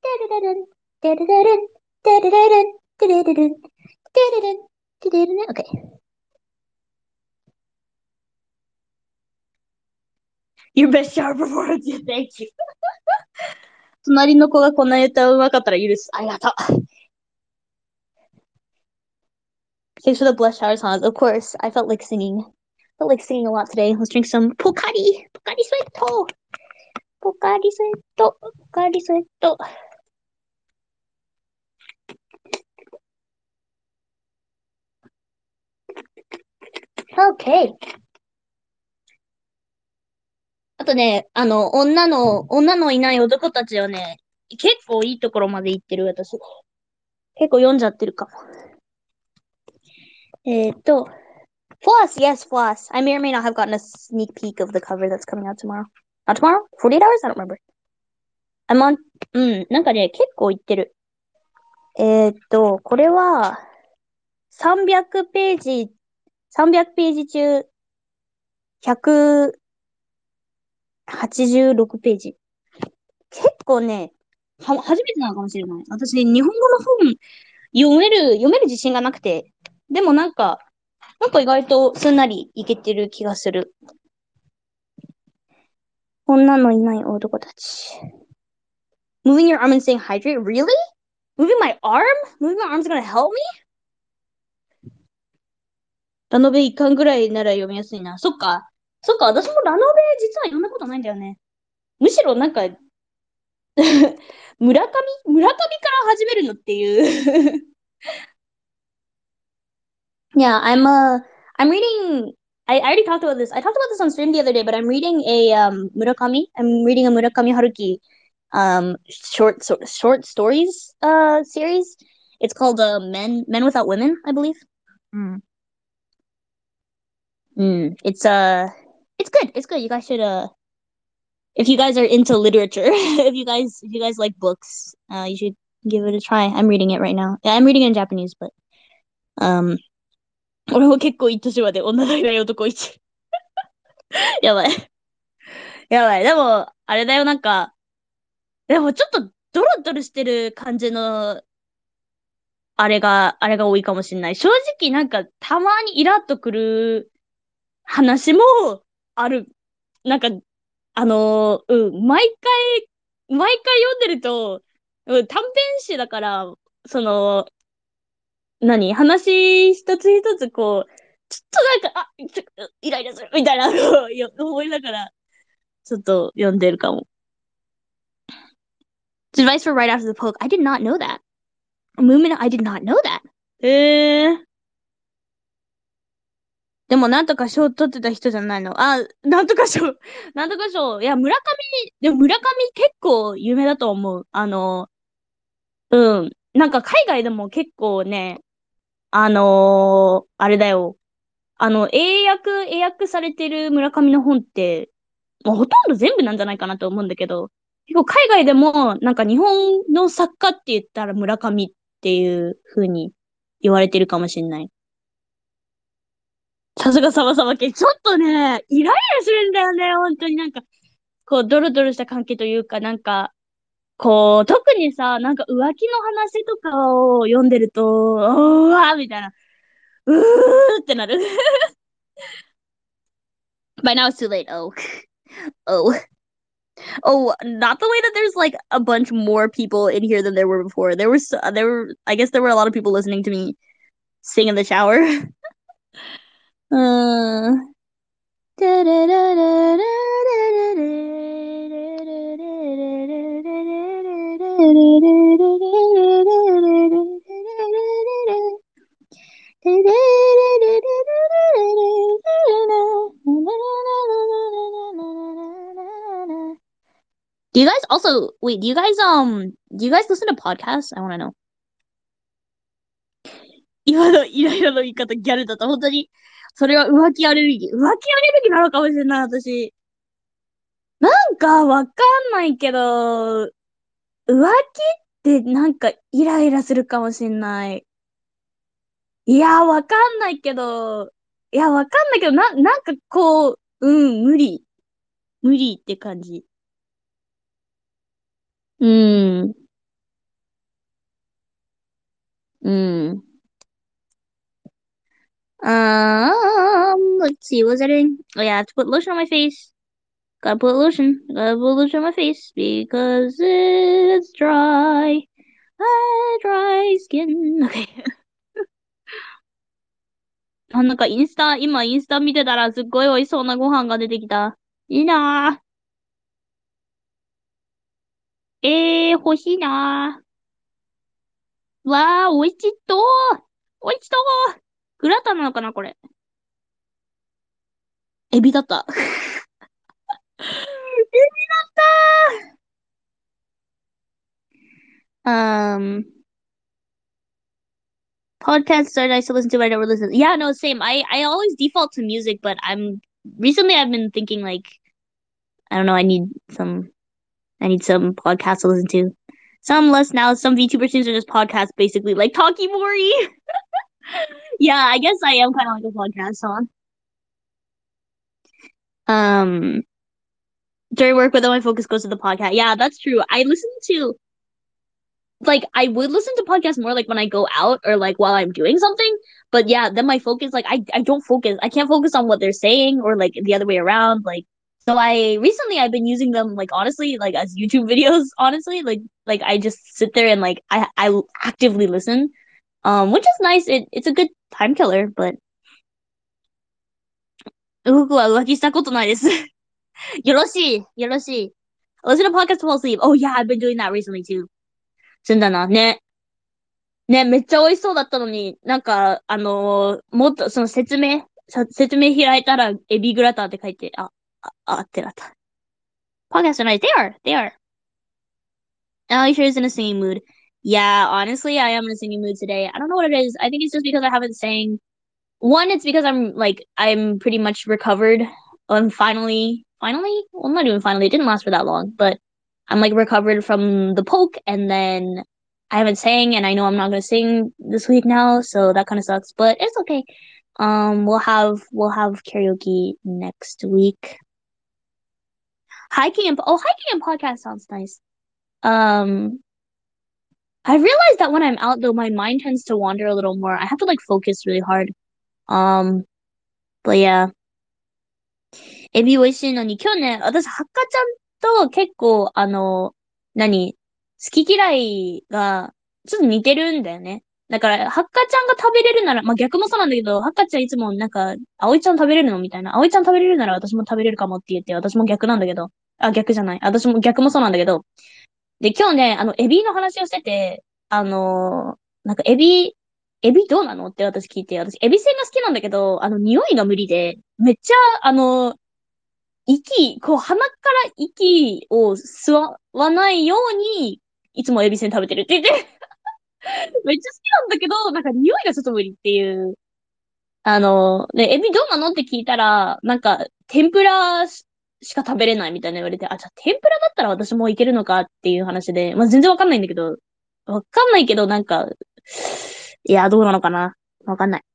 Okay. Your best shower performance. Thank you. 隣の子がこんなに歌うまかったら許す。ありがとう。Thanks for the blessed shower songs. Of course, I felt like singing. Felt like singing a lot today. Let's drink some Pocari. Pocari Sweato. Pocari Sweato. Pocari Sweato. Okay. あとね、あの、女の、女のいない男たちはね、結構いいところまで行ってる、私。結構読んじゃってるかも。えーっと、Floss, yes, Floss. I may or may not have gotten a sneak peek of the cover that's coming out tomorrow. Not tomorrow? forty-eight hours? I don't remember. I'm on, うん、なんかね、結構言ってる。えーっと、これは、さんびゃくページ、さんびゃくページ中、ひゃくはちじゅうろくページ。 結構ね、は、初めてなのかもしれない。私、日本語の本読める、読める自信がなくて。でもなんか、なんか意外とすんなりいけてる気がする。女のいない男たち。Moving your arm and staying hydrated? Really? Moving my arm? Moving my arm's gonna help me? ラノベ一巻ぐらいなら読みやすいな。そっか。そっか、私もラノベ実は読んだことないんだよね。むしろなんか村上村上から始めるのっていうYeah, I'm uh I'm reading I, I already talked about this. I talked about this on stream the other day, but I'm reading a um Murakami. I'm reading a Murakami Haruki um short so, short stories uh series. It's called uh Men Men Without Women, I believe. Mm. Mm. It's uh it's good. It's good. You guys should uh if you guys are into literature, if you guys if you guys like books, uh you should give it a try. I'm reading it right now. Yeah, I'm reading it in Japanese, but um 俺も結構いい年まで女のいない男一。やばい。やばい。でも、あれだよ、なんか、でもちょっとドロドロしてる感じの、あれが、あれが多いかもしれない。正直なんか、たまにイラッとくる話もある。なんか、あのーうん、毎回、毎回読んでると、うん、短編集だから、その、何話一つ一つこう、ちょっとなんか、あ、ちょイライラするみたいなのをよ思いながら、ちょっと読んでるかも。Advice for right after the poke. I did not know that. A movement, I did not know that. えー。でも、なんとか賞取ってた人じゃないの。あ、なんとか賞。なんとか賞。いや、村上、でも村上結構有名だと思う。あの、うん。なんか海外でも結構ね、あのーあれだよ。あの、英訳、英訳されてる村上の本って、もうほとんど全部なんじゃないかなと思うんだけど、結構海外でも、なんか日本の作家って言ったら村上っていう風に言われてるかもしれない。さすがサバサバ系。ちょっとね、イライラするんだよね、本当になんか、こう、ドロドロした関係というか、なんか、こう、特にさ、なんか浮気の話とかを読んでると、うわーみたいな、うーってなる。By now it's too late. Oh, oh, oh, not the way that there's like a bunch more people in here than there were before. There was, there were, I guess there were a lot of people listening to me sing in the shower. uh, Do you guys also wait? Do you guys um? Do you guys listen to podcasts? I want to know. 今のイライラの言い方ギャルだと本当にそれは浮気アレルギー。浮気アレルギーなのかもしれない、私。なんかわかんないけど、浮気ってなんかイライラするかもしれない。いや、わかんないけど、いや、わかんないけど、な、なんかこう、うん、無理。無理って感じ。うん、うん。Um, let's see, what was I doing? Oh yeah, I have to put lotion on my face. Gotta put lotion. Gotta put lotion on my face because it's dry. I dry skin. Okay. あ、なんかインスタ、今インスタ見てたらすっごい美味しそうなご飯が出てきた。いいなぁ。えー、欲しいなぁ。わー、美味しそう。美味しそう。グラタンなのかな、これ。エビだった。エビだったー。Um, podcasts that I still listen to, but I never listen. Yeah, no, same. I I always default to music, but I'm recently I've been thinking like I don't know. I need some I need some podcasts to listen to. Some less now. Some VTuber streams are just podcasts, basically like Talkie Mori. Yeah, I guess I am kind of like a podcast song. Um, during work, but then my focus goes to the podcast. Yeah, that's true. I listen to like I would listen to podcasts more like when I go out or like while I'm doing something. But yeah, then my focus like I I don't focus. I can't focus on what they're saying or like the other way around. Like so I recently I've been using them like honestly like as YouTube videos, honestly. Like like I just sit there and like I I actively listen. Um which is nice. It it's a good time killer, but 僕は浮気したことないです。よろしい。よろしい。Listen to podcast while asleep. Oh yeah, I've been doing that recently too. すんだな。ね。ね、めっちゃ美味しそうだったのに、なんか、あのーもっとその説明、さ説明開いたら、エビグラタンって書いて、あ、あ、あってなった。Podcast tonight, they are, they are. Alicia is in a singing mood. Yeah, honestly, I am in a singing mood today. I don't know what it is. I think it's just because I haven't sang. One, it's because I'm like, I'm pretty much recovered. I'm finally, finally, well, I'm not even finally, it didn't last for that long, but I'm like recovered from the poke and then I haven't sang and I know I'm not gonna sing this week now, so that kind of sucks, but it's okay. Um, we'll have we'll have karaoke next week. Hiking and oh, hiking and podcast sounds nice. Um, I realized that when I'm out though, my mind tends to wander a little more. I have to like focus really hard. Um, but yeah, エビ美味しいのに、今日ね、私、ハッカちゃんと結構、あの、何好き嫌いが、ちょっと似てるんだよね。だから、ハッカちゃんが食べれるなら、まあ、逆もそうなんだけど、ハッカちゃんいつもなんか、葵ちゃん食べれるのみたいな。葵ちゃん食べれるなら私も食べれるかもって言って、私も逆なんだけど。あ、逆じゃない。私も逆もそうなんだけど。で、今日ね、あの、エビの話をしてて、あのなんかエビ、エビどうなのって私聞いて、私、エビせんが好きなんだけど、あの、匂いが無理で、めっちゃ、あの、息、こう鼻から息を吸わないように、いつもエビせん食べてるって言って、めっちゃ好きなんだけど、なんか匂いがちょっと無理っていう。あの、で、エビどうなのって聞いたら、なんか、天ぷらししか食べれないみたいな言われて、あ、じゃあ天ぷらだったら私もいけるのかっていう話で、まあ全然わかんないんだけど、わかんないけど、なんか、いや、どうなのかなわかんない。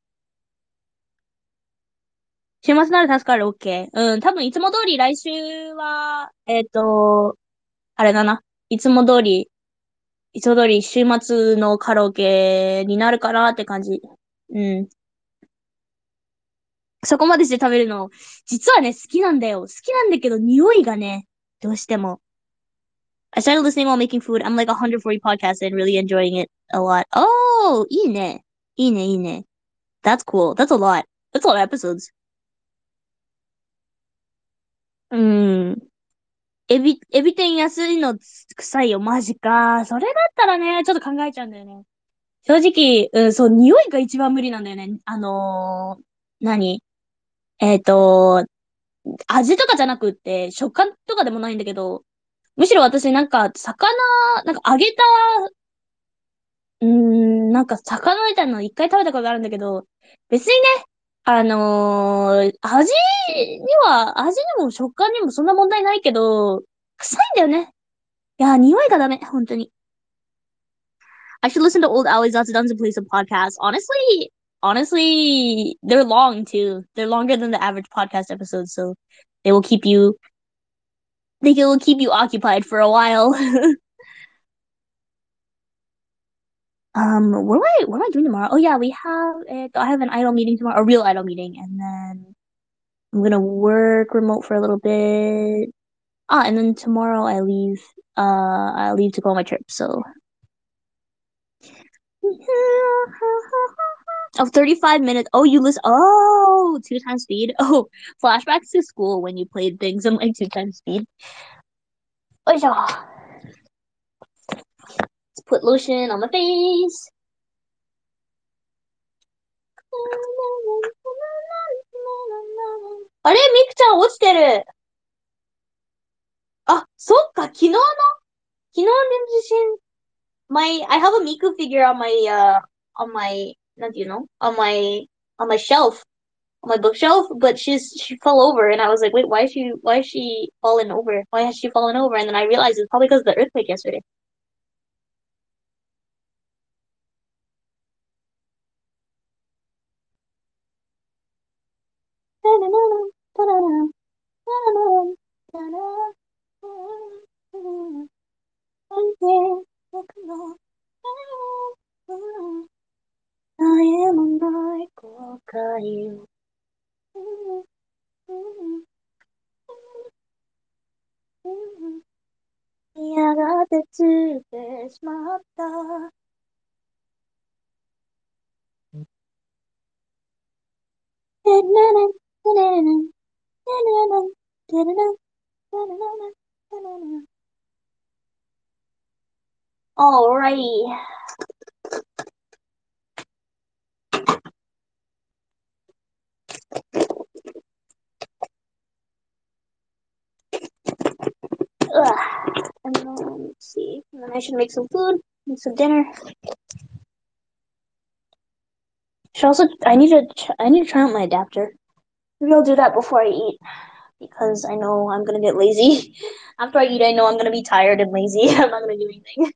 週末なら助かる OK。うん、多分いつも通り来週は、えっと、あれだな。いつも通り、いつも通り週末のカラオケになるかなって感じ。うん。そこまでして食べるの、実はね、好きなんだよ。好きなんだけど、匂いがね、どうしても。I started listening while making food. I'm like one hundred forty podcasts and really enjoying it a lot. Oh, いいね。いいね、いいね。That's cool. That's a lot. That's a lot of episodes. うん。エビ、エビ天安いの臭いよ。マジか。それだったらね、ちょっと考えちゃうんだよね。正直、うん、そう、匂いが一番無理なんだよね。あのー何えっと、味とかじゃなくって、食感とかでもないんだけど、むしろ私なんか、魚、なんか揚げた、うーん、なんか魚みたいなの一回食べたことあるんだけど、別にね、あのー味には、味にも食感にもそんな問題ないけど、臭いんだよね。いや、匂いがダメ、本当に。I should listen to old Allie's Lots of Duns and Police podcast. Honestly, honestly, they're long too. They're longer than the average podcast episode, so they will keep you they will keep you occupied for a while. um, what am I what am I doing tomorrow? Oh yeah, we have it. I have an idol meeting tomorrow, a real idol meeting, and then I'm gonna work remote for a little bit. Ah, and then tomorrow I leave. Uh, I leave to go on my trip. So of thirty-five minutes. Oh, you listen. Oh, two times speed. Oh, flashbacks to school when you played things in like two times speed. Let's put lotion on my face. あれみくちゃん落ちてる。あ、そっか、昨日の、昨日の地震。My, I have a Miku figure on my, uh, on my, not you know, on my, on my shelf, on my bookshelf, but she's, she fell over and I was like, wait, why is she, why is she falling over? Why has she fallen over? And then I realized it's probably because of the earthquake yesterday. やがてついてしまった。Alrighty. Ugh. And then let's see. And then I should make some food, make some dinner. Should also I need to I need to try out my adapter. Maybe I'll do that before I eat because I know I'm gonna get lazy. After I eat, I know I'm gonna be tired and lazy. I'm not gonna do anything.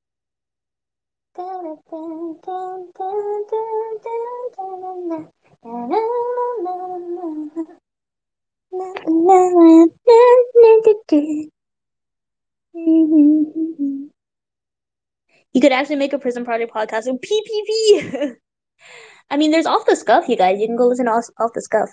You could actually make a prison project podcast with P P P. I mean, there's Off the Scuff, you guys. You can go listen to Off, off the Scuff.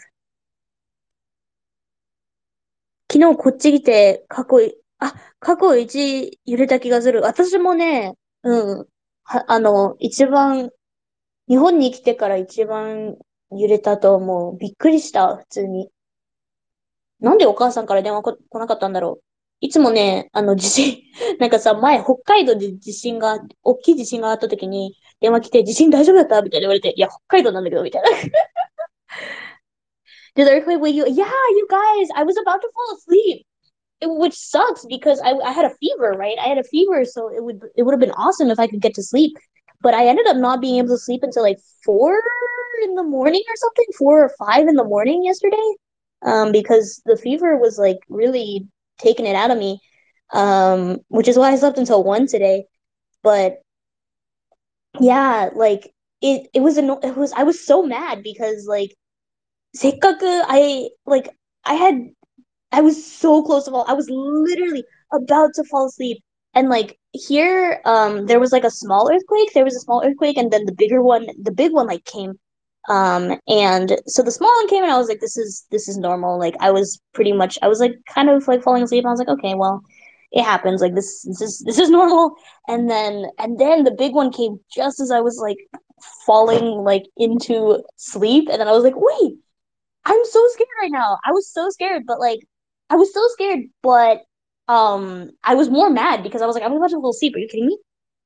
昨日こっち来て過去い、あ、過去一揺れた気がする。私もね、うん。は、あの、一番、日本に来てから一番揺れたと思う。びっくりした、普通に。なんでお母さんから電話こ来なかったんだろう。いつもね、あの、地震、なんかさ、前、北海道で地震が、大きい地震があった時に、電話来て、地震大丈夫だったみたいな言われて、いや、北海道なんだけど、みたいな。Did the earthquake wake you? Yeah, you guys, I was about to fall asleep. It, which sucks because I, I had a fever, right? I had a fever, so it would it would have been awesome if I could get to sleep. But I ended up not being able to sleep until like four in the morning or something, four or five in the morning yesterday. Um, because the fever was like really taking it out of me. Um, which is why I slept until one today. But yeah, like it it was anno- it was I was so mad because like せっかく I like I had I was so close to fall. I was literally about to fall asleep. And like here, um, there was like a small earthquake. There was a small earthquake, and then the bigger one, the big one like came. Um, and so the small one came, and I was like, this is this is normal. Like I was pretty much, I was like kind of like falling asleep. And I was like, okay, well, it happens. Like this, this is this is normal. And then and then the big one came just as I was like falling like into sleep, and then I was like, wait, I'm so scared right now. I was so scared, but like I was so scared, but um I was more mad because I was like, I'm about to fall asleep. Are you kidding me?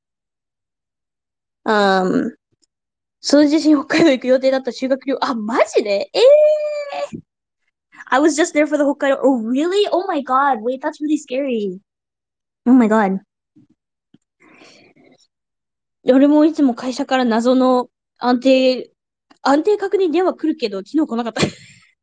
Um, その自身北海道行く予定だった修学旅あ、マジでえー I was just there for the Hokkaido. Oh, really? Oh my god. Wait, that's really scary. Oh my god. 俺もいつも会社から謎の安定、安定確認電話来るけど、昨日来なかった。なんで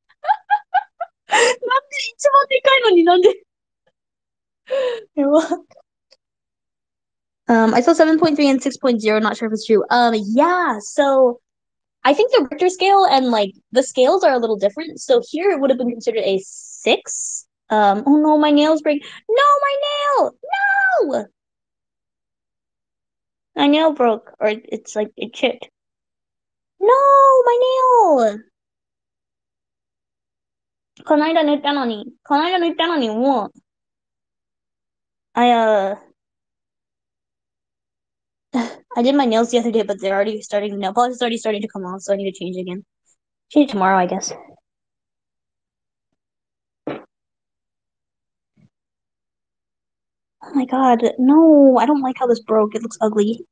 一番でかいのになんでやば Um, I saw seven point three and six point zero. Not sure if it's true. Um, yeah. So I think the Richter scale and like the scales are a little different. So here it would have been considered a six. Um, oh no, my nails break. No, my nail. No, my nail broke, or it's like it chipped. No, my nail. この間塗ったのに、この間塗ったのにもう、I uh, I did my nails the other day, but they're already starting. Nail polish is already starting to come off, so I need to change again. Change tomorrow, I guess. Oh my god, no, I don't like how this broke. It looks ugly.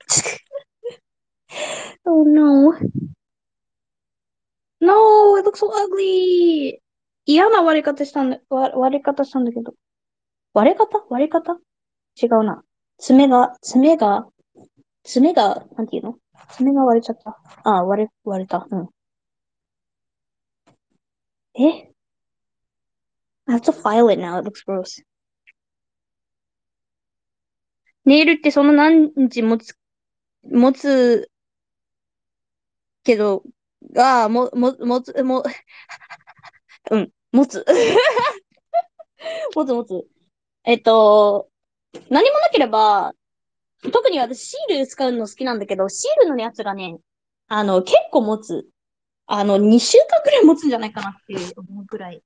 Oh no. No, it looks so ugly. 嫌な割れ方したんだ、わ割れ方したんだけど。割れ方割れ方違うな。爪が、爪が、爪が、なんていうの爪が割れちゃった。あ、割れ、割れた。うん。え I have to file it now. It looks gross. ネイルってその何日持つ、持つけど、ああ、も、も、持つ、も、うん、持つ。 持つ持つ。えっと、何もなければ、特に私シール使うの好きなんだけど、シールのやつがね、あの、結構持つ。あの、にしゅうかんくらい持つんじゃないかなって思うくらい。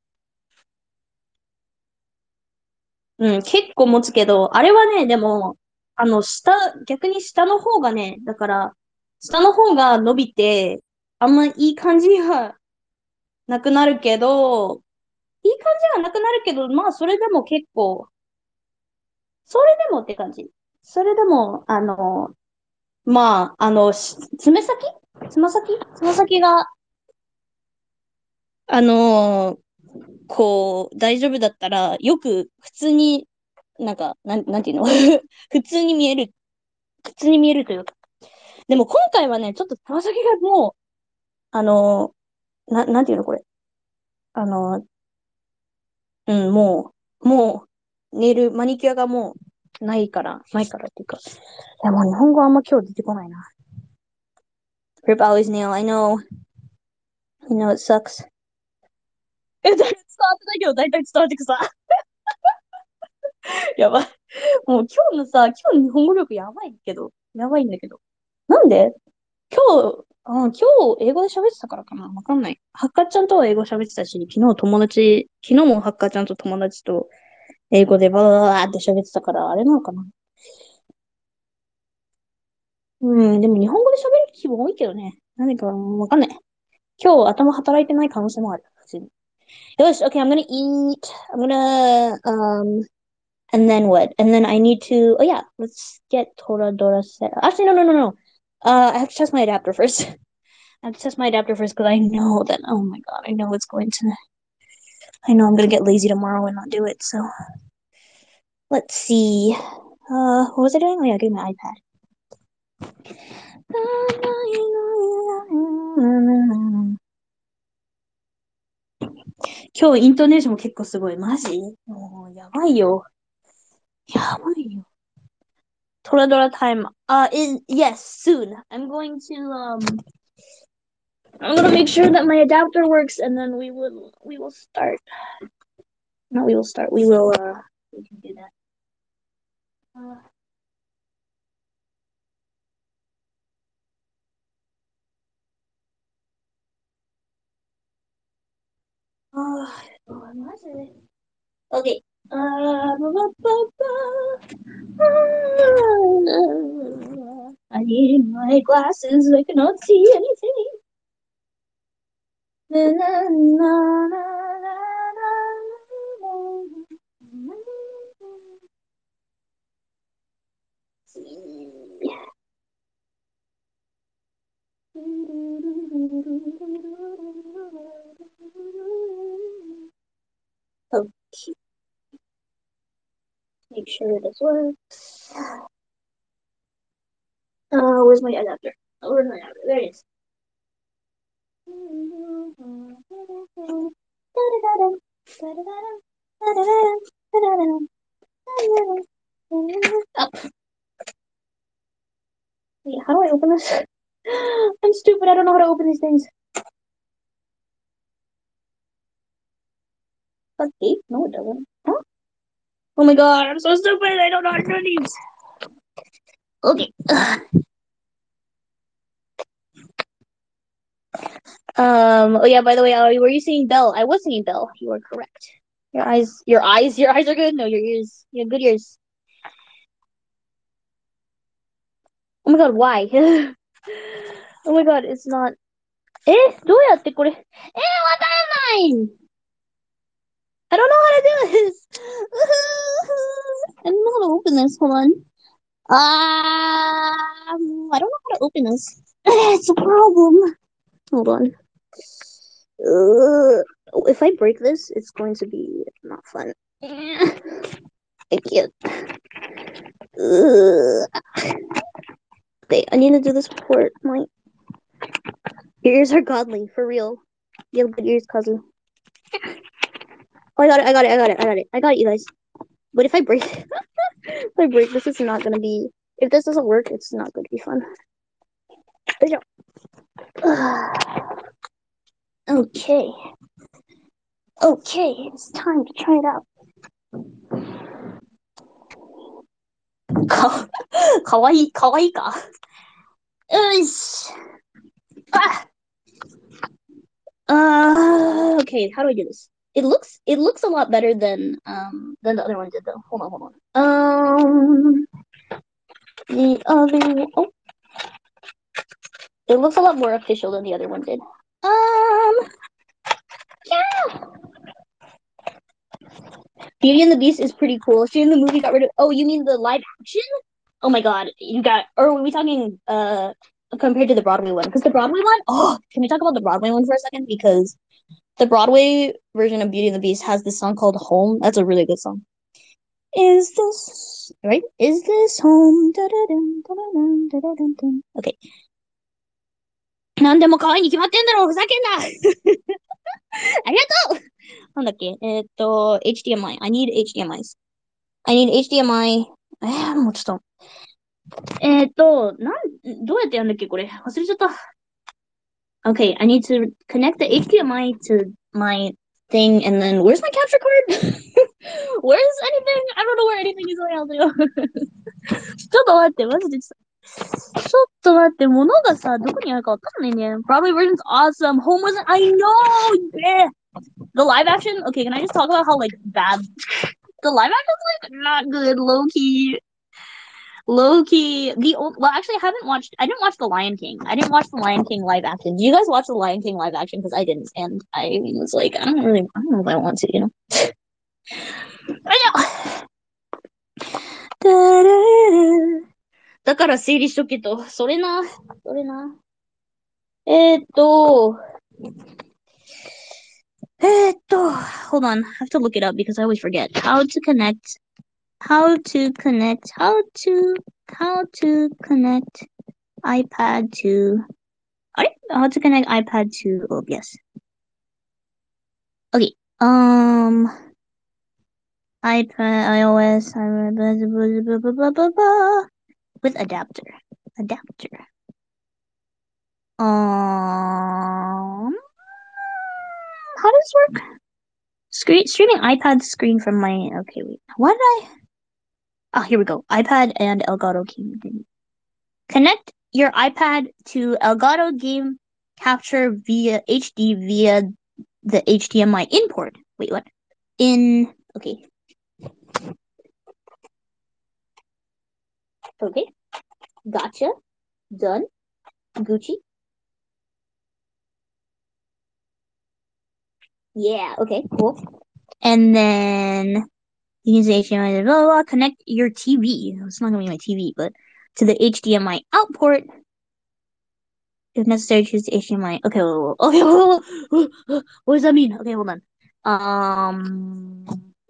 うん、結構持つけど、あれはね、でも、あの、下、逆に下の方がね、だから、下の方が伸びて、あんまいい感じにはなくなるけど、いい感じはなくなるけど、まあ、それでも結構、それでもって感じ。それでも、あの、まあ、あの、し爪先つま先つま先が、あのーこう、大丈夫だったら、よく普通に、なんか、なん、なんていうの普通に見える、普通に見えるというか。でも今回はね、ちょっとつま先がもう、あのーな、なんていうのこれ。あのーうん、もう、もう、ネイル、マニキュアがもう、ないから、ないからっていうか。いや、もう日本語あんま今日出てこないな。Rip Ali's nail, I know. I know it sucks. え、だい伝わってないけど、だいたい伝わってくさ。やばい。もう今日のさ、今日の日本語力やばいけど、やばいんだけど。なんで今日、あ、今日英語で喋ってたからかなわかんない。ハッカちゃんとは英語喋ってたし、昨日友達、昨日もハッカちゃんと友達と英語でバーって喋ってたから、あれなのかな。うん、でも日本語で喋る気も多いけどね。何かわかんない。今日頭働いてない可能性もある。普通に。よし、okay, I'm gonna eat. I'm gonna, um, and then what? And then I need to, oh yeah, let's get Toradora set. Actually, no, no, no, no. Uh, I have to test my adapter first. I have to test my adapter first because I know that, oh my God, I know it's going to, I know I'm going to get lazy tomorrow and not do it. So let's see. Uh, what was I doing? Oh yeah, getting my iPad. 今日イントネーションも結構すごい。マジもうやばいよ。やばいよ。Toradora time. Uh, is, yes, soon. I'm going to, um, I'm gonna make sure that my adapter works, and then we will we will start. No, we will start. We will uh we can do that. Uh, uh, okay. Uh, I need my glasses. I cannot see anything. Na, na, na, na, na, na, okay, make sure this works. Uh, where's my adapter? Oh, where's my adapter? There it is. Up. Wait, how do I open this? I'm stupid. I don't know how to open these things. Okay, no, it doesn't. Huh? Oh my god, I'm so stupid. I don't know how to do these. Okay. Um. Oh yeah. By the way, uh, were you singing Bell? I was singing Bell. You are correct. Your eyes. Your eyes. Your eyes are good. No, your ears. You have good ears. Oh my god. Why? Oh my god. It's not. えどうやってこれえー、わからない I don't know how to do this. I don't know how to open this. Hold on. Um, I don't know how to open this. It's a problem. Hold on. Uh, if I break this, it's going to be not fun. I can't. Uh, okay, I need to do this before my ears are godly for real. You have good ears, cousin. Oh, I got it! I got it! I got it! I got it! I got it, you guys. But if I break, if I break this, it's not gonna be. If this doesn't work, it's not going to be fun. There you go. Okay. Okay, it's time to try it out. か、かわいい、かわいいか。よし。Ah, uh, okay, how do I do this? It looks it looks a lot better than um than the other one did though. Hold on, hold on. Um the other oh it looks a lot more official than the other one did. Um yeah. Beauty and the Beast is pretty cool. She in the movie got rid of oh, you mean the live action? Oh my god, you got or were we talking uh compared to the Broadway one? Because the Broadway one, oh, can we talk about the Broadway one for a second? Because the Broadway version of Beauty and the Beast has this song called Home. That's a really good song. Is this right? Is this home? Da-da-dum, da-da-dum, da-da-dum-dum. Okay. 何でも可愛いに決まってんだろうふざけんなありがとうなんだっけえーっと、エイチディーエムアイ. I need エイチディーエムアイs. I need エイチディーエムアイ. えー、もうちょっと。えーっと、なん、どうやってやるんだっけこれ。忘れちゃった。Okay, I need to connect the H D M I to my thing, and then where's my capture card? Where's anything? I don't know where anything is right now. ちょっと待って、マジでちょっと待って、物がさ、どこにあるかわかんないね。Broadway version's awesome. Home wasn't. I know. Yeah. The live action. Okay, can I just talk about how like bad the live action's like not good, low key. Low key, the old well, actually, I haven't watched. I didn't watch The Lion King. I didn't watch The Lion King live action. Do you guys watch The Lion King live action? Because I didn't, and I was like, I don't really, I don't know if I want to, you know. I know. だから整理しとけと。それな。それな。えーっと。えーっと。Hold on. I have to look it up because I always forget. How to connect. How to connect. How to. How to connect iPad to. How to connect iPad to O B S. Okay. Um. iPad, iOS, iPad, blah, blah, blah, blah, blah, with adapter. Adapter. Um. How does this work? Screen streaming iPad screen from my. Okay, wait. What did I? Oh, here we go. iPad and Elgato Game. Connect your iPad to Elgato Game Capture via H D via the H D M I in port. Wait, what? In okay. Okay. Gotcha. Done. Gucci. Yeah. Okay. Cool. And then you can say H D M I. Blah, blah, blah, connect your T V. It's not gonna be my T V, but to the H D M I out port. If necessary, choose the H D M I. Okay. Whoa, whoa, okay. Whoa, whoa, whoa. What does that mean? Okay. Hold on. Um.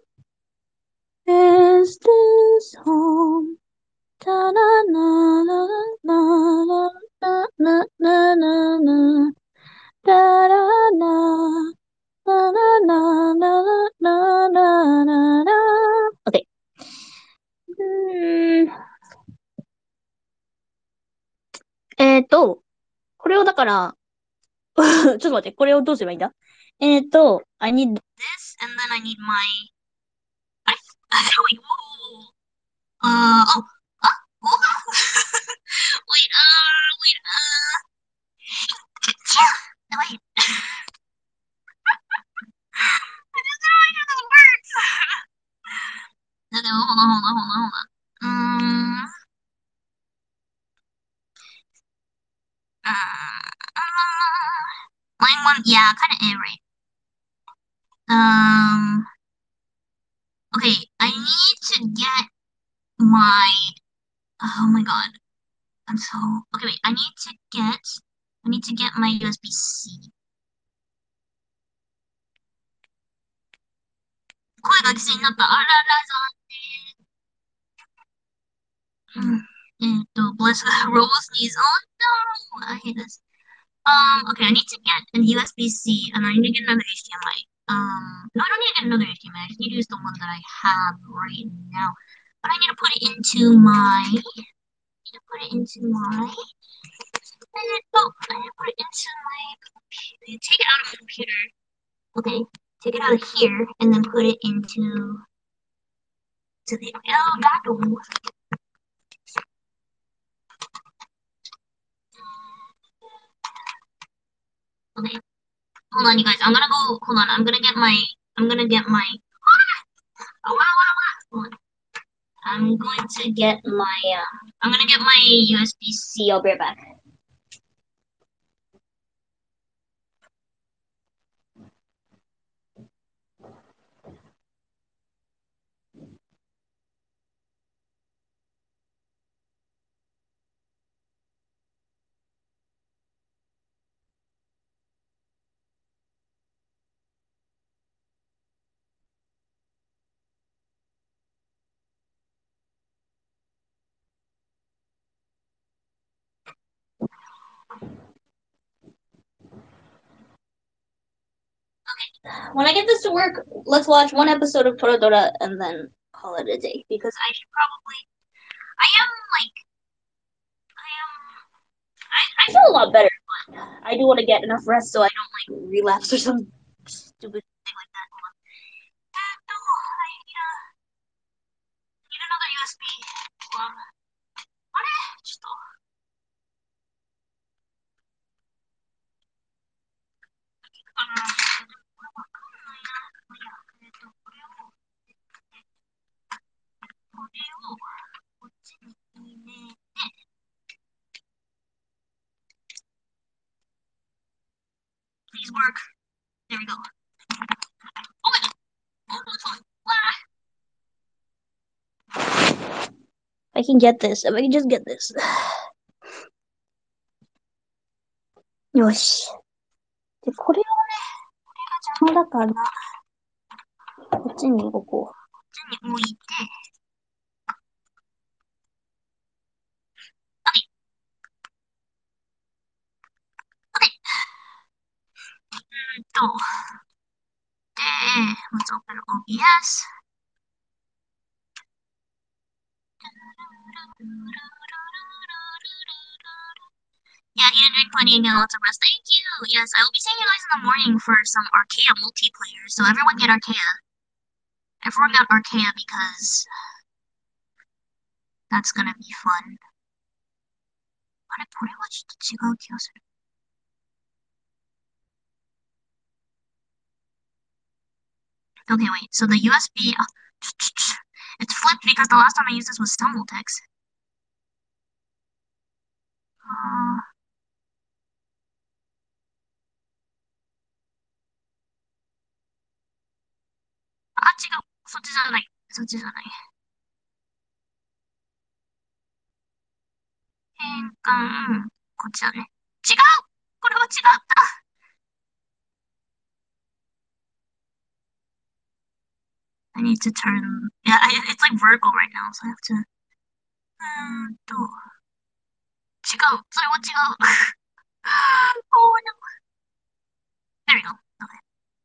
Is this home? Da na na na na na na na na na da da na. Na, na, na, na, na, na, na, na. Okay. うーんえっと、これをだから、ちょっと待って、これをどうすればいいんだえっと、I need this and then I need my... あれあ、すごい。あー、あ、あ、お wait, uh, wait, uh, wait. I just don't know how this works. No, no, hold on, hold on, hold on, hold on. Um, uh, line one, yeah, kind of A, right? Um, okay, I need to get my, oh my god, I'm so, okay, wait, I need to get, I need to get my U S B C. 声が規制になった。あらら残念。うん。えっと、bless Rose sneeze. Oh no! I hate this. Um, okay, I need to get an U S B C and I need to get another H D M I. Um, no, I don't need to get another H D M I. I I just need to use the one that I have right now. But I need to put it into my, I need to put it into my, oh, I need to put it into my computer. Take it out of my computer. Okay, take it out of here and then put it into to the El Gato. Okay, hold on, you guys. I'm gonna go. Hold on. I'm gonna get my. I'm gonna get my. Oh, wow, wow, wow. Hold on. I'm going to get my. Uh, I'm gonna get my U S B C. I'll be right back. When I get this to work, let's watch one episode of Toradora and then call it a day. Because I should probably. I am like. I am. I, I feel a lot better, but I do want to get enough rest so I don't like relapse or some stupid thing like that. Hold on. I need, a, need another U S B. Hold on. Just, please work. There we go. Oh my god. Oh, no, it's fine. Ah. I can get this. If I can just get this. よし。で、これをね、これが邪魔だから、こっちに置こう。こっちに置いて、はい。はい。うんと、で、let's open O B S. Yeah, eat and drink plenty and get lots of rest. Thank you. Yes, I will be seeing you guys in the morning for some Archaea multiplayer. So everyone get Archaea. Everyone got Archaea because that's gonna be fun. あれ、これはちょっと違う気がする。Okay, wait. So the U S B, uh, it's flipped because the last time I used this was Stumbletext. Uh,あ、違う。そっちじゃない。そっちじゃない。変換。こっちだね。違うこれは違った I need to turn. Yeah, I, it's like vertical right now, so I have to. うーんと。違う。それは違う。oh no. There we go. Okay.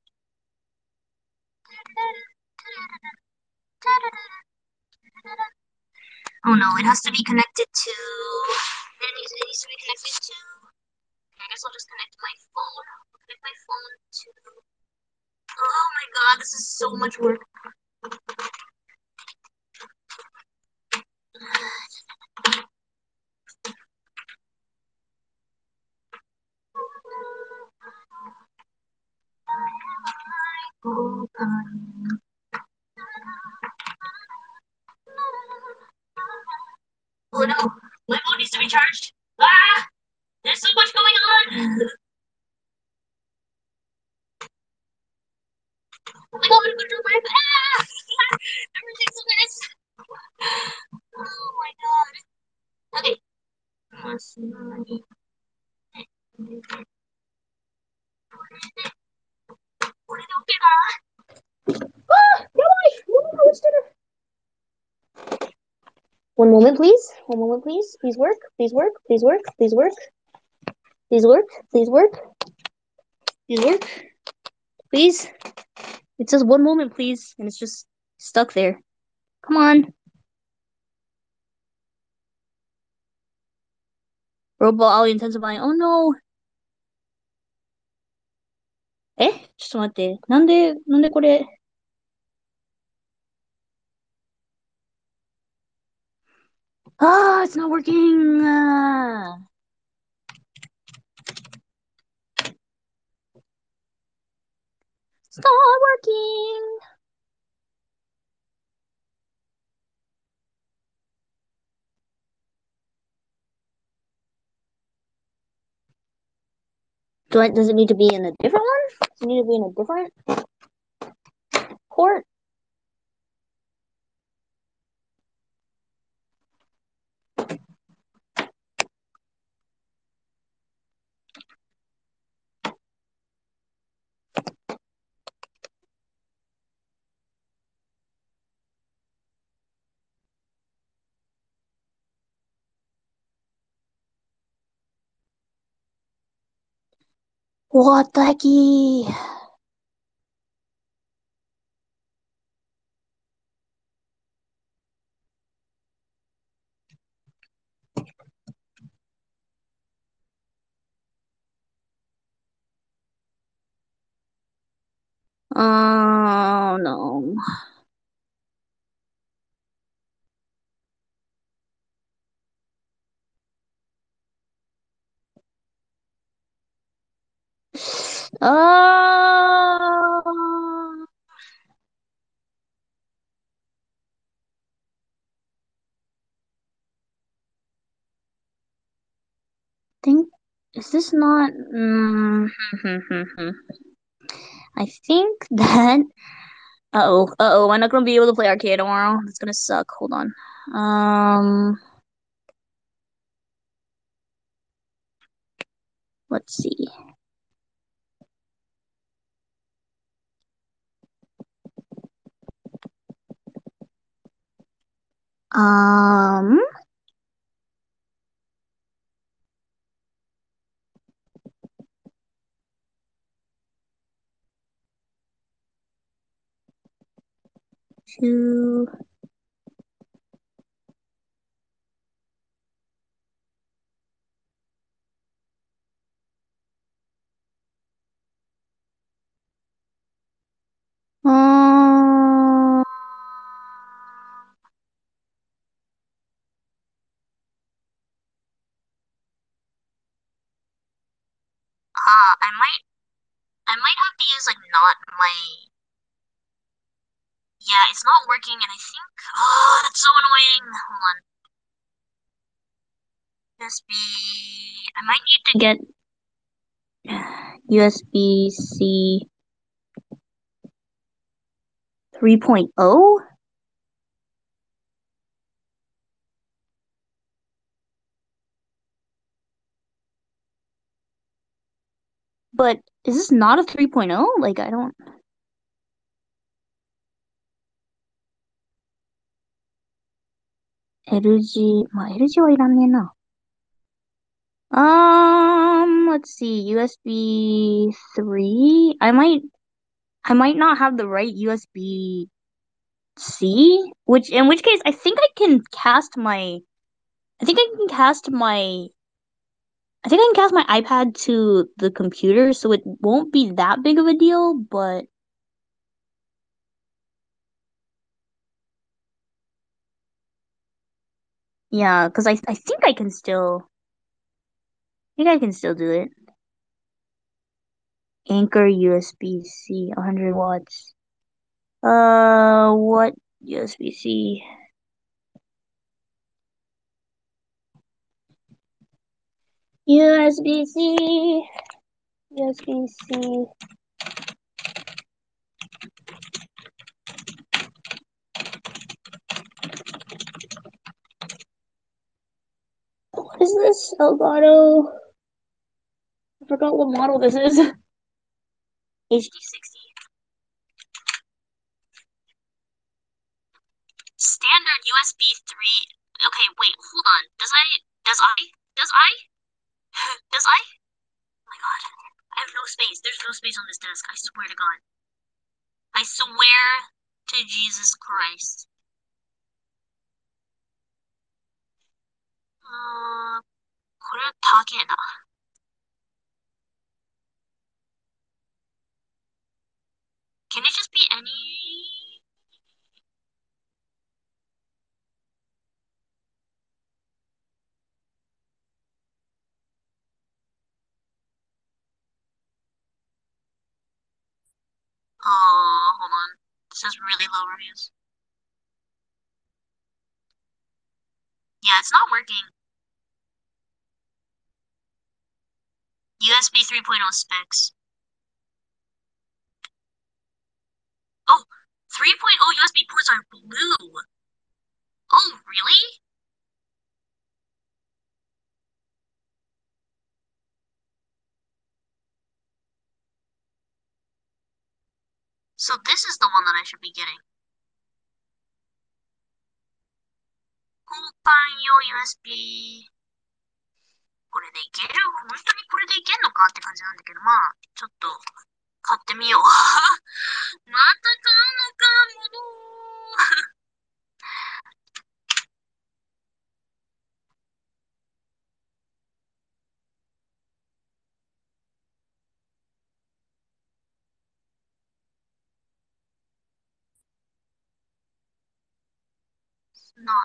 Oh no, it has to be connected to. It needs, it needs to be connected to. I guess I'll just connect my phone. I'll connect my phone to. Oh my god, this is so much work. Oh no, my phone needs to be charged. Ah, there's so much going on. Oh my god, I'm gonna do my ah, everything's a mess. Oh my god. Okay. これで OK かなあやばい物が落ちてる One moment, please. One moment, please. Please work. Please work. Please work. Please work. Please work. Please work. Please work. Please. It says one moment, please, and it's just stuck there. Come on. Robot all intensifying. Oh no. えちょっと待って。なんで、なんでこれ。 Ah, it's not working. Uh, it's not working. Do I, does it need to be in a different one? Does it need to be in a different port? What the hecky? Oh no. Oh, think is this not? Mm, I think that. Uh oh. Uh oh. I'm not gonna be able to play arcade tomorrow. It's gonna suck. Hold on. Um. Let's see. Um. Two. Um. Uh, I might. I might have to use like not my. Yeah, it's not working, and I think. Oh, that's so annoying. Hold on. U S B. I might need to get U S B C three point oh. But is this not a three point oh? Like, I don't.エルジー、まあ、エルジー はいらんねえな。Um, let's see, U S B three. I might, I might not have the right U S B C, which, in which case, I think I can cast my, I think I can cast my, I think I can cast my iPad to the computer, so it won't be that big of a deal, but yeah, because I, I think I can still, I think I can still do it. Anchor U S B C, one hundred watts. Uh, what U S B C? U S B C, U S B C. What is this? Elgato. I forgot what model this is. H D sixty. Standard U S B three. Okay, wait, hold on. Does I, does I, does I, does I? Oh my god. I have no space. There's no space on this desk. I swear to God. I swear to Jesus Christ. Uh, これは高えな。Can it just be any? says really low reviews. Yeah, it's not working. U S B 3.0 specs. Oh, 3.0 U S B ports are blue. Oh, really? So this is the one that I should be getting. 交換用 ユーエスビー。これでいける？本当にこれでいけんのかって感じなんだけど、まあ、ちょっと買ってみよう。また買うのか、もう。な、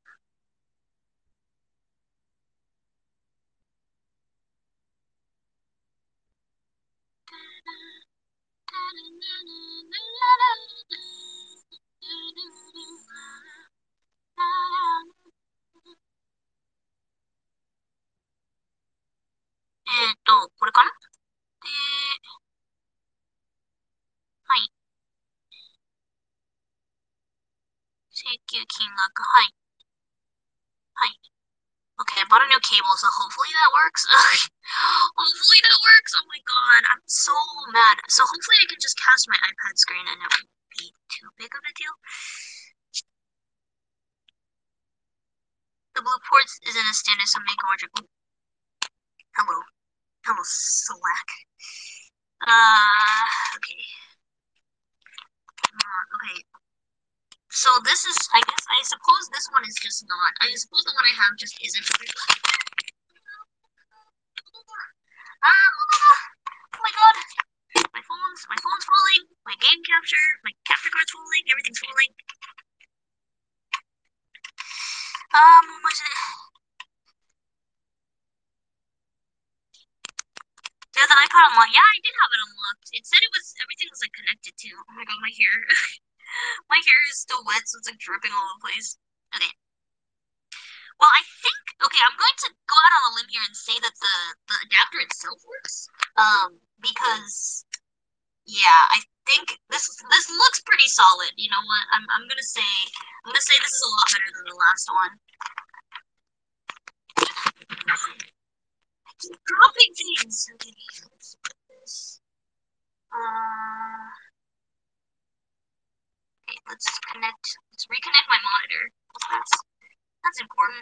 えっと、これかなで、はい。請求金額、はい。はい。Okay, I bought a new cable, so hopefully that works. Hopefully that works. Oh my god, I'm so mad. So hopefully I can just cast my iPad screen and it won't be too big of a deal. The blue ports is in a standard some make order. Hello. Hello, Slack. Uh, okay. Uh, okay. So this is, I guess, I suppose this one is just not. I suppose the one I have just isn't. Ah, oh my god. My phone's, my phone's falling. My game capture, my capture card's falling. Everything's falling. Um, what was it? Yeah, the iPod unlocked. Yeah, I did have it unlocked. It said it was, everything was like connected to. Oh my god, my hair. My hair is still wet, so it's like dripping all over the place. Okay. Well, I think, okay, I'm going to go out on a limb here and say that the, the adapter itself works. Um, because, yeah, I think this this looks pretty solid. You know what? I'm I'm gonna say I'm gonna say this is a lot better than the last one. I keep dropping things. Okay, let's put this. Uh, okay, let's connect. Let's reconnect my monitor. That's that's important.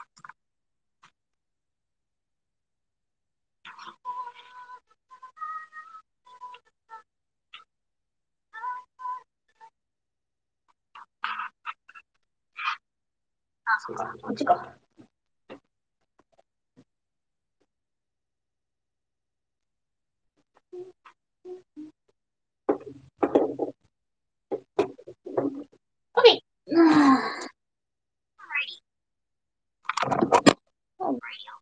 Okay. Alrighty. Alrighty.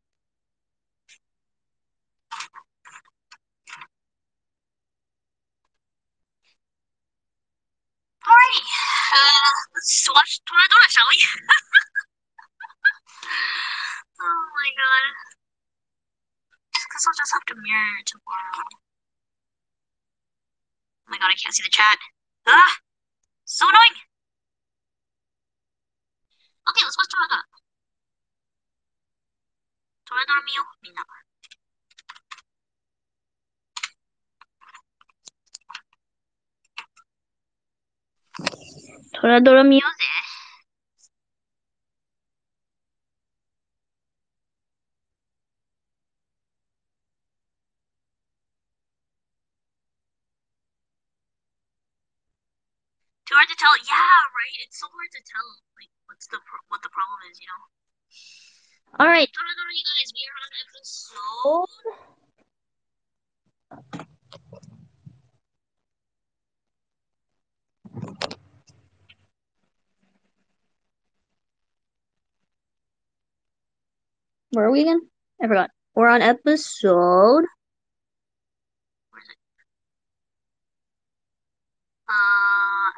Alrighty. Uh, let's watch Toradora, shall we? Oh my god. Because I'll just have to mirror tomorrow. Oh my god, I can't see the chat. Ah, so annoying. Okay, let's watch Toradora. Toradora 見よう、みんな。トラドラ見ようぜ。Too hard to tell. Yeah, right. It's so hard to tell. Like, what's the pro- what the problem is, you know? All right, Toradora, you guys, we are on episode. Where are we again? I forgot. We're on episode. Where is it? Uh,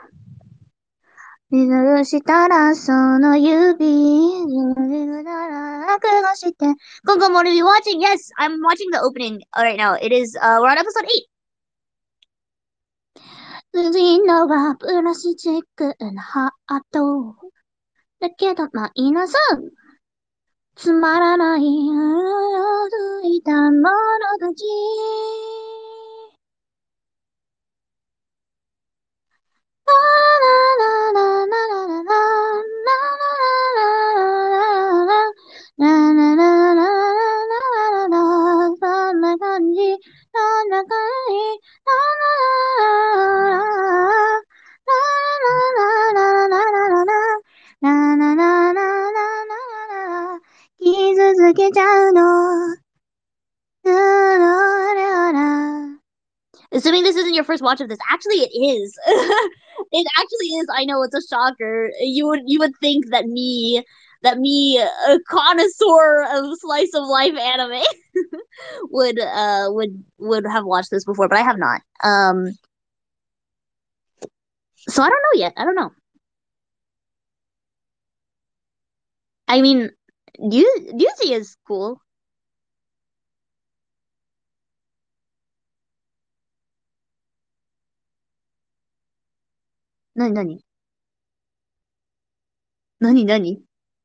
水したらその指、落語して。今後 what are you watching? Yes, I'm watching the opening right now. It is, uh, we're on episode eight. 次のはプラスチックなハート。だけどマイナス。つまらない、ついたものたち。そんな感じ、そんな感じ、 続けちゃうの。Assuming this isn't your first watch of this, actually it is. It actually is. I know it's a shocker. You would you would think that me that me a connoisseur of slice of life anime would uh would would have watched this before, but I have not. Um, so I don't know yet. I don't know. I mean, you Yuzi is cool. なになになになに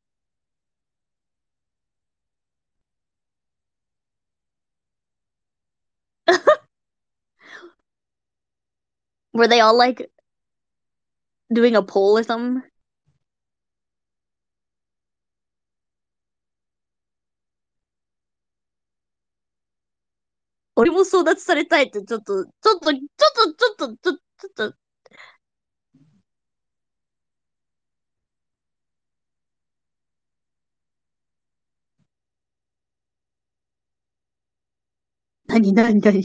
Were they all like doing a poll or something? 俺も争奪されたいってちょっと、ちょっと、ちょっと、ちょっと、ちょっと、ちょっと、なになになに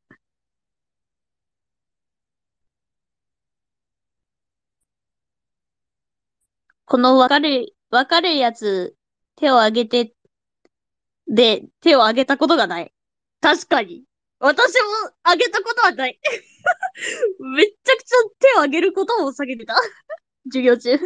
この別れ、別れるやつ、手を挙げて、で、手を挙げたことがない。確かに。私も挙げたことはない。めっちゃくちゃ手を挙げることを避けてた。授業中。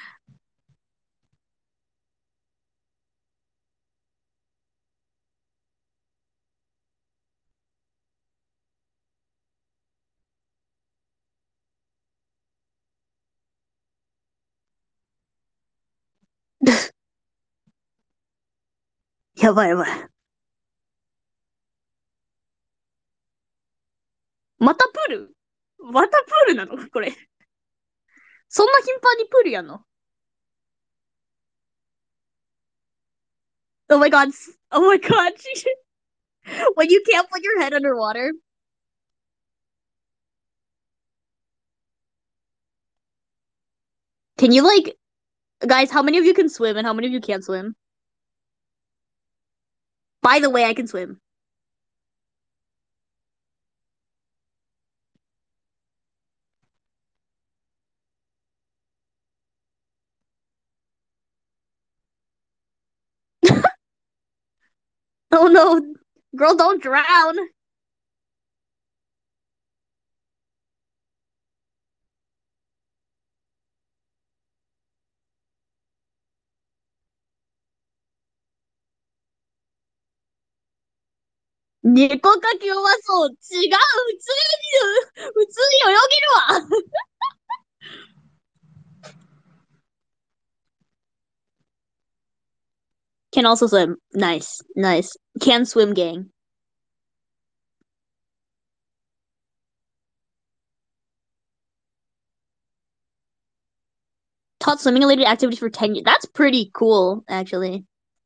やばいやばい。またプールまたプールなのこれ。そんな頻繁にプールやんの？ Oh my god. Oh my god. When you can't put your head underwater. Can you like, guys, how many of you can swim and how many of you can't swim? By the way, I can swim. Oh no, girl, don't drown. Neko kaki wa so, chigau, 普通に、普通に泳げるわ。 Can also swim. Nice, nice. Can swim gang. Taught swimming related activities for ten years. That's pretty cool, actually.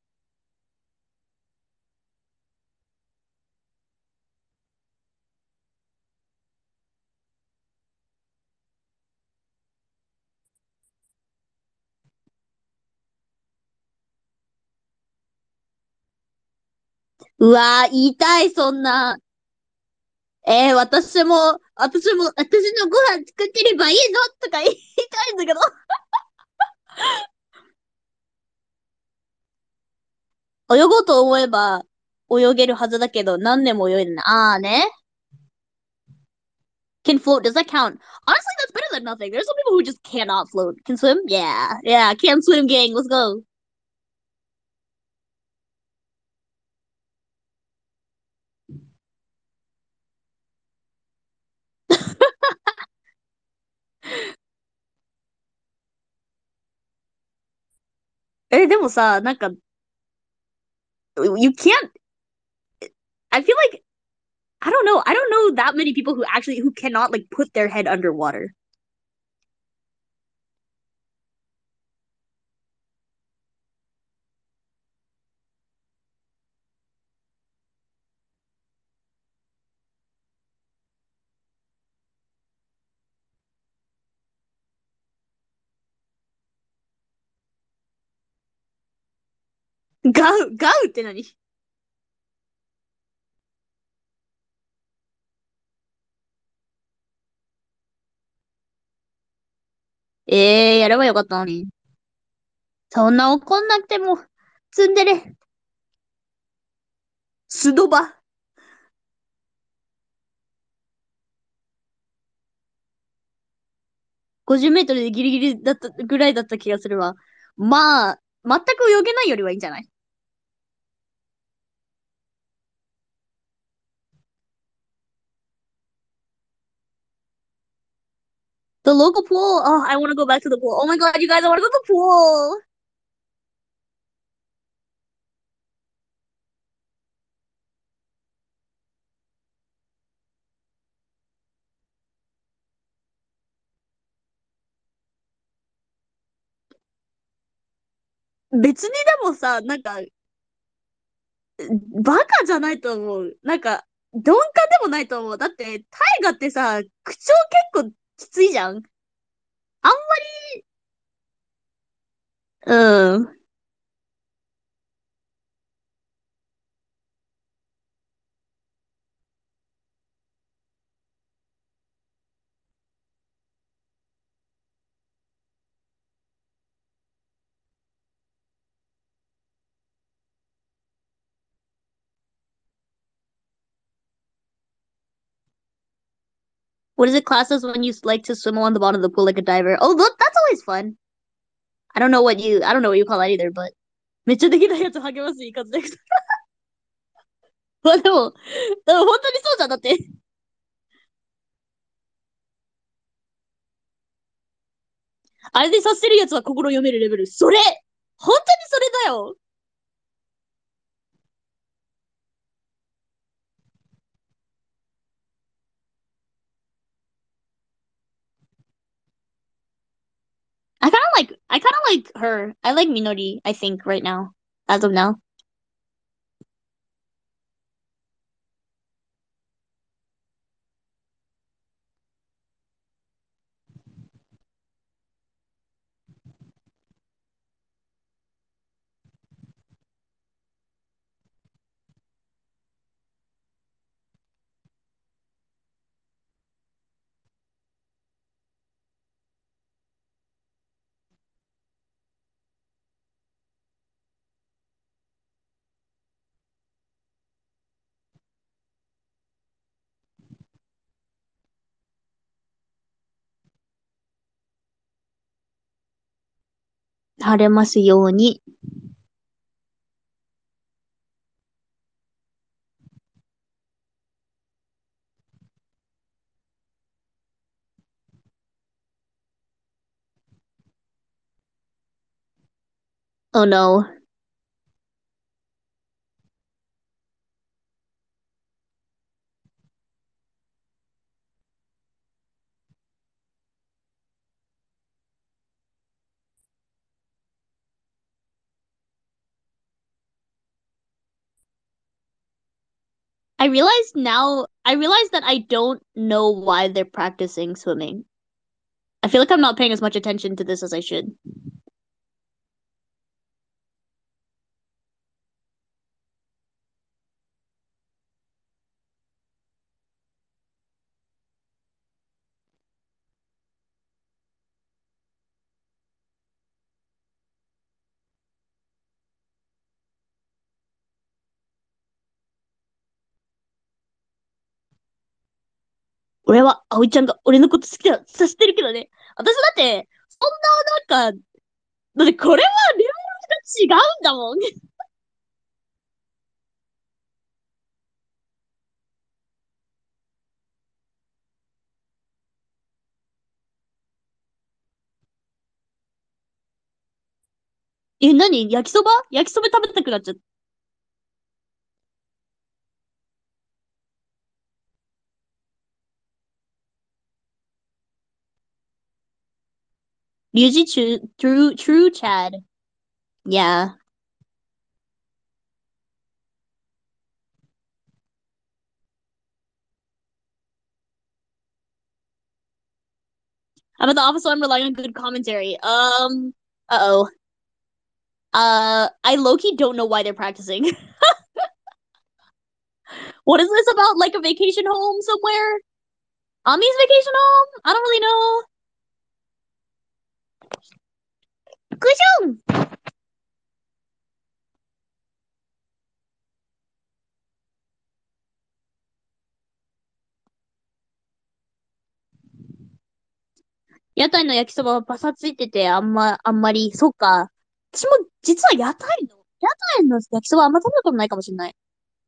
Uwa, えー、私も、私も、私のご飯作ってればいいのとか言いたいんだけど。泳ごうと思えば泳げるはずだけど、何年も泳いでない。あーね。Can float, does that count? Honestly, that's better than nothing. There's some people who just cannot float. Can swim? Yeah. Yeah, can swim gang. Let's go. え、でもさ、なんか、you can't, I feel like, I don't know. I don't know that many people who actually, who cannot like put their head underwater. ガウ、ガウって何？ええー、やればよかったのに。そんな怒んなくても、ツンデレ、スドバ。ごじゅうメートルでギリギリだったぐらいだった気がするわ。まあ、全く泳げないよりはいいんじゃない？ The local pool. Oh, I want to go back to the pool. Oh my god, you guys, I want to go to the pool. 別にでもさ、なんか、バカじゃないと思う。なんか、鈍感でもないと思う。だって、タイガってさ、口調結構きついじゃん。あんま、うん。What is it classed as when you like to swim along the bottom of the pool like a diver? Oh, look, that's always fun. I don't know what you, I don't know what you call that either, but めっちゃできないやつ励ますいい感じです。まあでも、でも本当にそうじゃん。だって、あれでさせるやつは心読めるレベル。それ本当にそれだよ。I kind of like, I kind of like her. I like Minori, I think, right now. As of now. Oh no. I realize now, I realize that I don't know why they're practicing swimming. I feel like I'm not paying as much attention to this as I should. 俺は葵ちゃんが俺のこと好きださせてるけどね。私だって、そんななんか、だってこれはレベルが違うんだもん。え、何焼きそば焼きそば食べたくなっちゃった。リュウジ true, true, true Chad. Yeah. I'm at the office, so I'm relying on good commentary. Um, uh-oh. Uh, I low-key don't know why they're practicing. What is this about? Like a vacation home somewhere? Ami's vacation home? I don't really know. Kushum! 屋台の焼きそばはパサついてて、あんま、あんまり、そっか。私も実は屋台の、屋台の焼きそばあんま食べたことないかもしれない。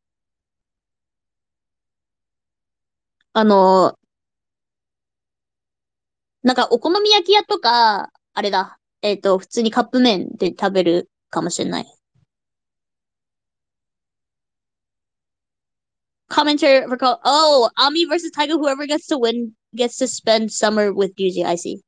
あの、なんかお好み焼き屋とか、あれだ。えっと、普通にカップ麺で食べるかもしれない。Commenter for call. Oh, Ami versus Tiger. Whoever gets to win gets to spend summer with Yuji. I see.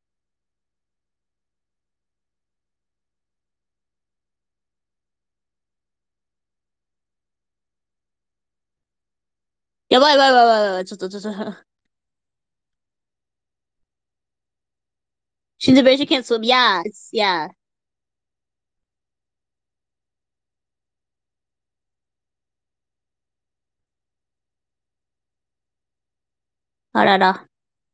やばいやばいやばいやばい。ちょっとちょっと。She's a bitch. She can't swim. Yeah, it's, yeah. あらら。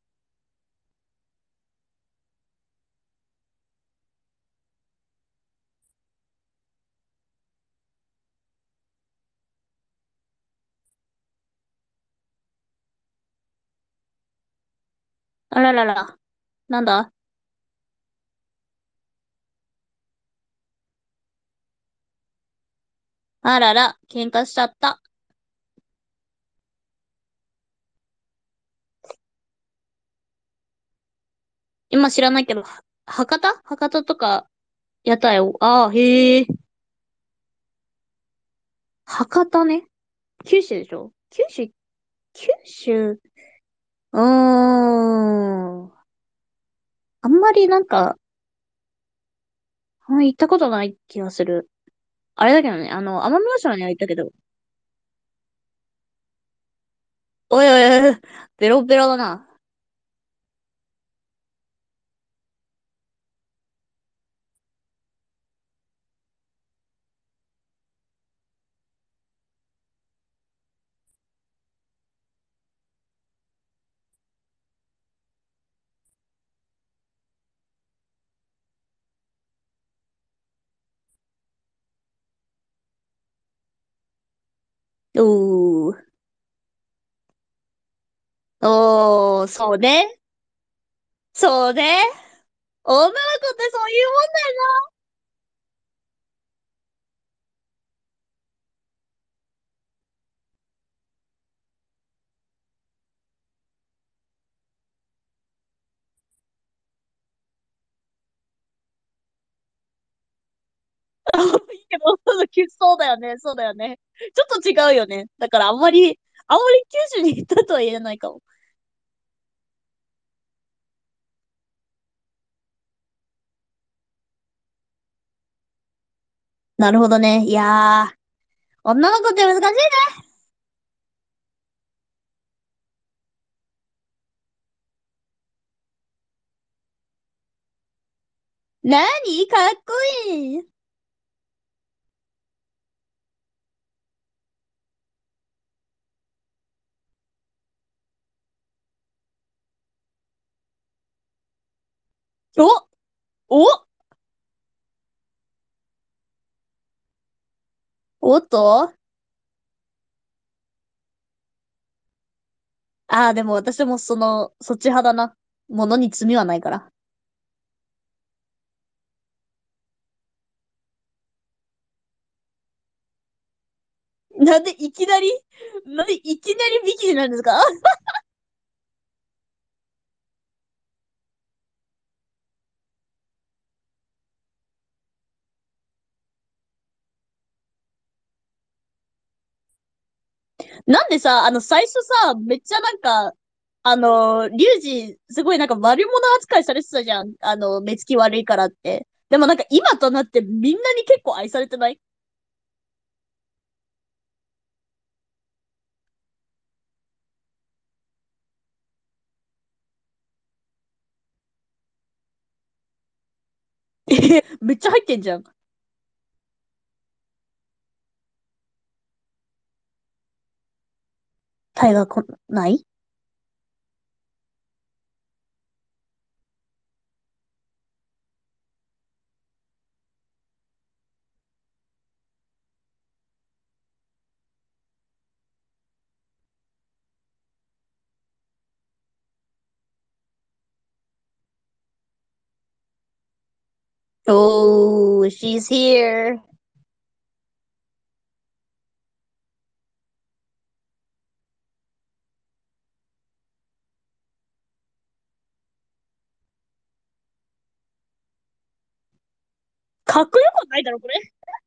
あららら。なんだ。あらら。喧嘩しちゃった。今知らないけど、は博多博多とか、屋台を。ああ、へえ。博多ね。九州でしょ？九州、九州、うーん。あんまりなんか、あんま行ったことない気がする。あれだけどね、あの、奄美大島には行ったけど。おいおいおい、ベロベロだな。おー。おー、そうね。そうね。女の子ってそういうもんだよな。いいけど、そうだよね、そうだよね。ちょっと違うよね。だからあんまり、あんまり九州に行ったとは言えないかも。なるほどね。いやー、女の子って難しいね。なにかっこいい。おおおっとああー、でも私もその、そっち派だな。ものに罪はないから。なんでいきなり、なんでいきなりビキニなんですか？なんでさ、あの、最初さ、めっちゃなんか、あの、リュウジ、すごいなんか悪者扱いされてたじゃん。あの、目つき悪いからって。でもなんか今となってみんなに結構愛されてない？めっちゃ入ってんじゃん。 タイが来ない？Oh, she's here. かっこよくないだろ、これ。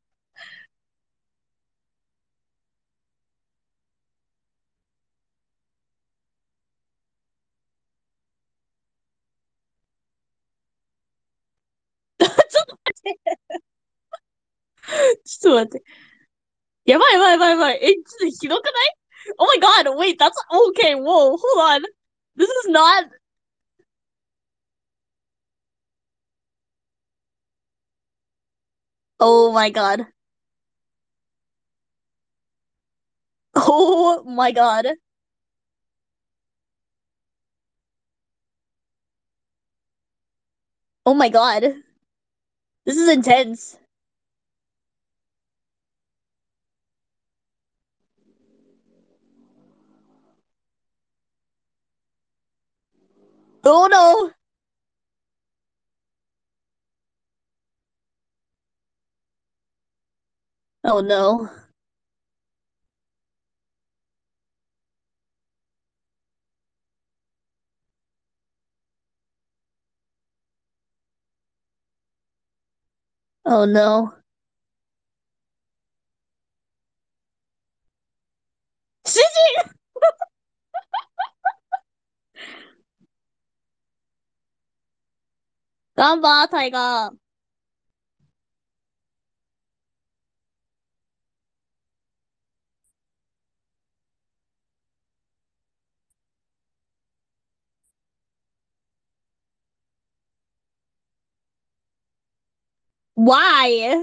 ちょっと待って。ちょっと待って。やばいやばいやばいやばい。え、ちょっとひどくない？ Oh my god, wait, that's okay. Whoa, hold on. This is not. Oh my god. Oh my god. Oh my god. This is intense. Oh no. Oh no. Oh no. 主人頑張ー、タイガー。Why?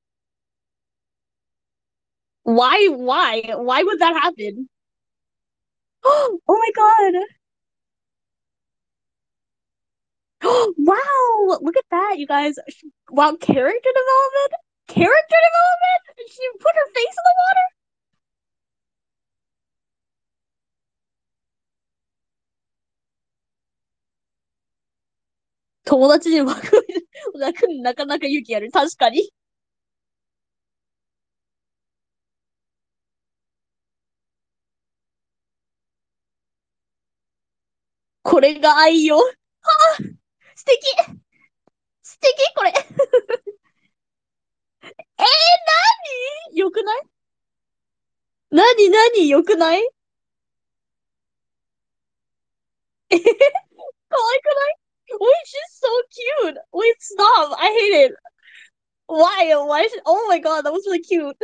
Why? Why? Why would that happen? Oh my god. Wow. Look at that, you guys. Wow, character development? Character development? She put her face in the water? 友達に枠楽になかなか勇気ある。確かに。これが愛よ。素敵素敵これ。えー、何よくない？何何よくない？可愛くない？ Wait, she's so cute. Wait, stop. I hate it. Why? Why? Should... Oh my god, that was really cute.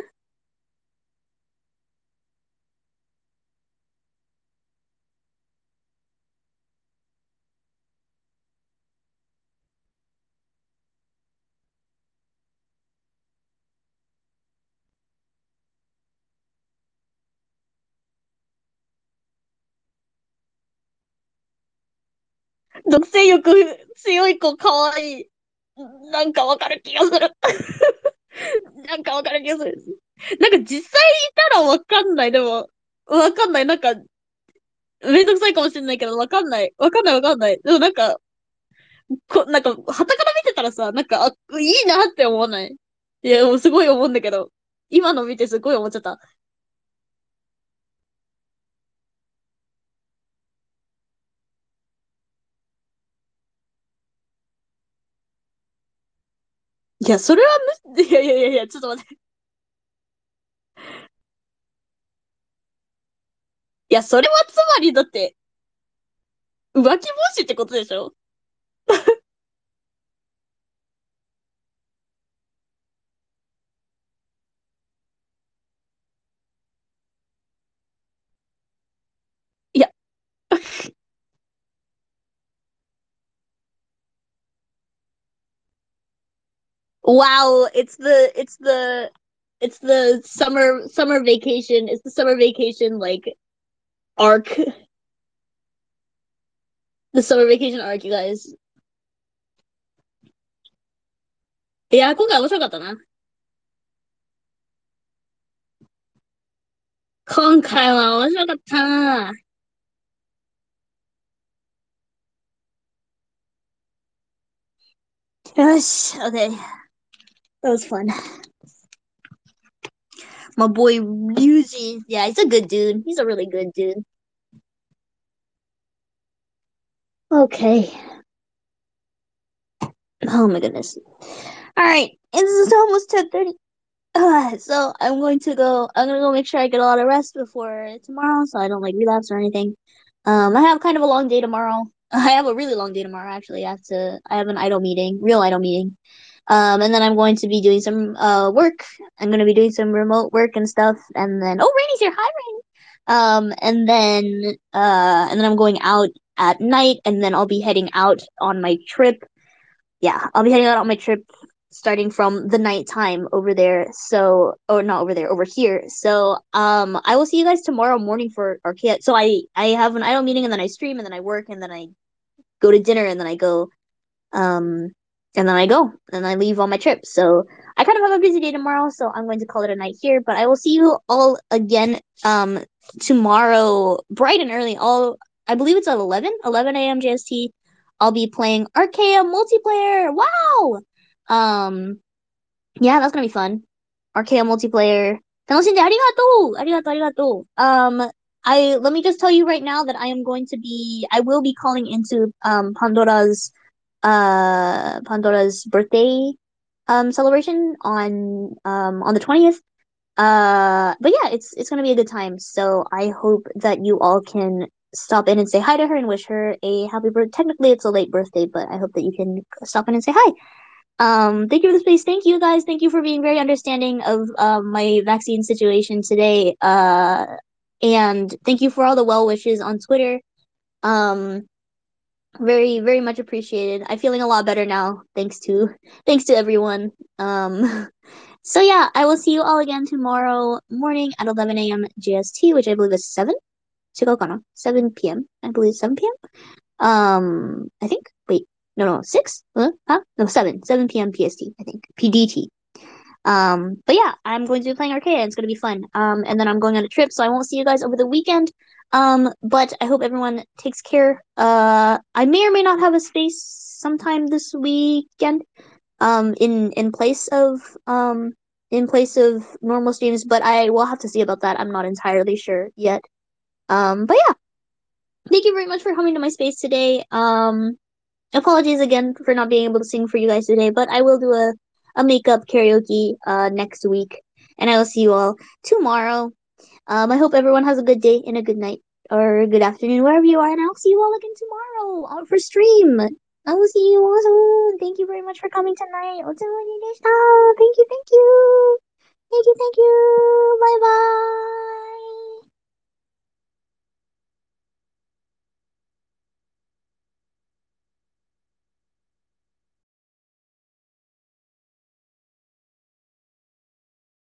独占欲強い子かわいい。なんかわかる気がする。なんかわかる気がする。なんか実際いたらわかんない。でも、わかんない。なんか、めんどくさいかもしれないけど、わかんない。わかんないわかんない。でもなんか、こ、なんか、旗から見てたらさ、なんか、あ、いいなって思わない？いや、もうすごい思うんだけど、今の見てすごい思っちゃった。いや、それはむ、いやいやいやいや、ちょっと待って。いや、それはつまりだって、浮気防止ってことでしょ？いや、wow, it's the, it's the, it's the summer, summer vacation. It's the summer vacation, like, arc, the summer vacation arc, you guys. いや、今回面白かったな。今回は面白かったな。よし、okay. That was fun. My boy Ryuji. Yeah, he's a good dude. He's a really good dude. Okay. Oh my goodness. All right. It's almost ten thirty. Uh, so I'm going to go. I'm gonna go make sure I get a lot of rest before tomorrow, so I don't like relapse or anything. Um, I have kind of a long day tomorrow. I have a really long day tomorrow. Actually, I have to. I have an idol meeting, real idol meeting. Um, and then I'm going to be doing some uh work. I'm gonna be doing some remote work and stuff. And then, oh, Rainey's here. Hi, Rainy. Um, and then uh, and then I'm going out at night, and then I'll be heading out on my trip. Yeah, I'll be heading out on my trip starting from the nighttime over there. So, or not over there, over here. So, um, I will see you guys tomorrow morning for Arcade. So I I have an idol meeting, and then I stream, and then I work, and then I go to dinner, and then I go um and then I go and I leave on my trip. So I kind of have a busy day tomorrow, so I'm going to call it a night here. But I will see you all again um tomorrow bright and early. All I believe it's at eleven, eleven a m. J S T. I'll be playing Arcade multiplayer. Wow. Um yeah, that's gonna be fun. Arcade multiplayer. 楽しんでありがとう。ありがとう、ありがとう. Um I let me just tell you right now that I am going to be I will be calling into um Pandora's uh Pandora's birthday um celebration on um on the twentieth. Uh but yeah, it's it's gonna be a good time. So I hope that you all can stop in and say hi to her and wish her a happy birthday. Technically it's a late birthday, but I hope that you can stop in and say hi. Um, thank you for the space. Thank you guys. Thank you for being very understanding of um, my vaccine situation today. Uh, and thank you for all the well wishes on Twitter. Um, very, very much appreciated. I'm feeling a lot better now, thanks to thanks to everyone. Um, so yeah, I will see you all again tomorrow morning at eleven a m. G S T, which I believe is seven. seven p m. I believe seven p m. Um, I think. Wait, no, no, six? Huh? Huh? No, seven. seven p m. P S T, I think. P D T. Um, but yeah, I'm going to be playing arcade. It's going to be fun. Um, and then I'm going on a trip, so I won't see you guys over the weekend. Um, but I hope everyone takes care. Uh, I may or may not have a space sometime this weekend. Um, in in place of um in place of normal streams, but I will have to see about that. I'm not entirely sure yet. Um, but yeah, thank you very much for coming to my space today. Um, apologies again for not being able to sing for you guys today, but I will do a, a makeup karaoke uh next week, and I will see you all tomorrow. Um, I hope everyone has a good day and a good night or good afternoon wherever you are, and I'll see you all again tomorrow out for stream. I will see you all soon. Thank you very much for coming tonight. Thank you, thank you, thank you, thank you, thank you. Bye bye.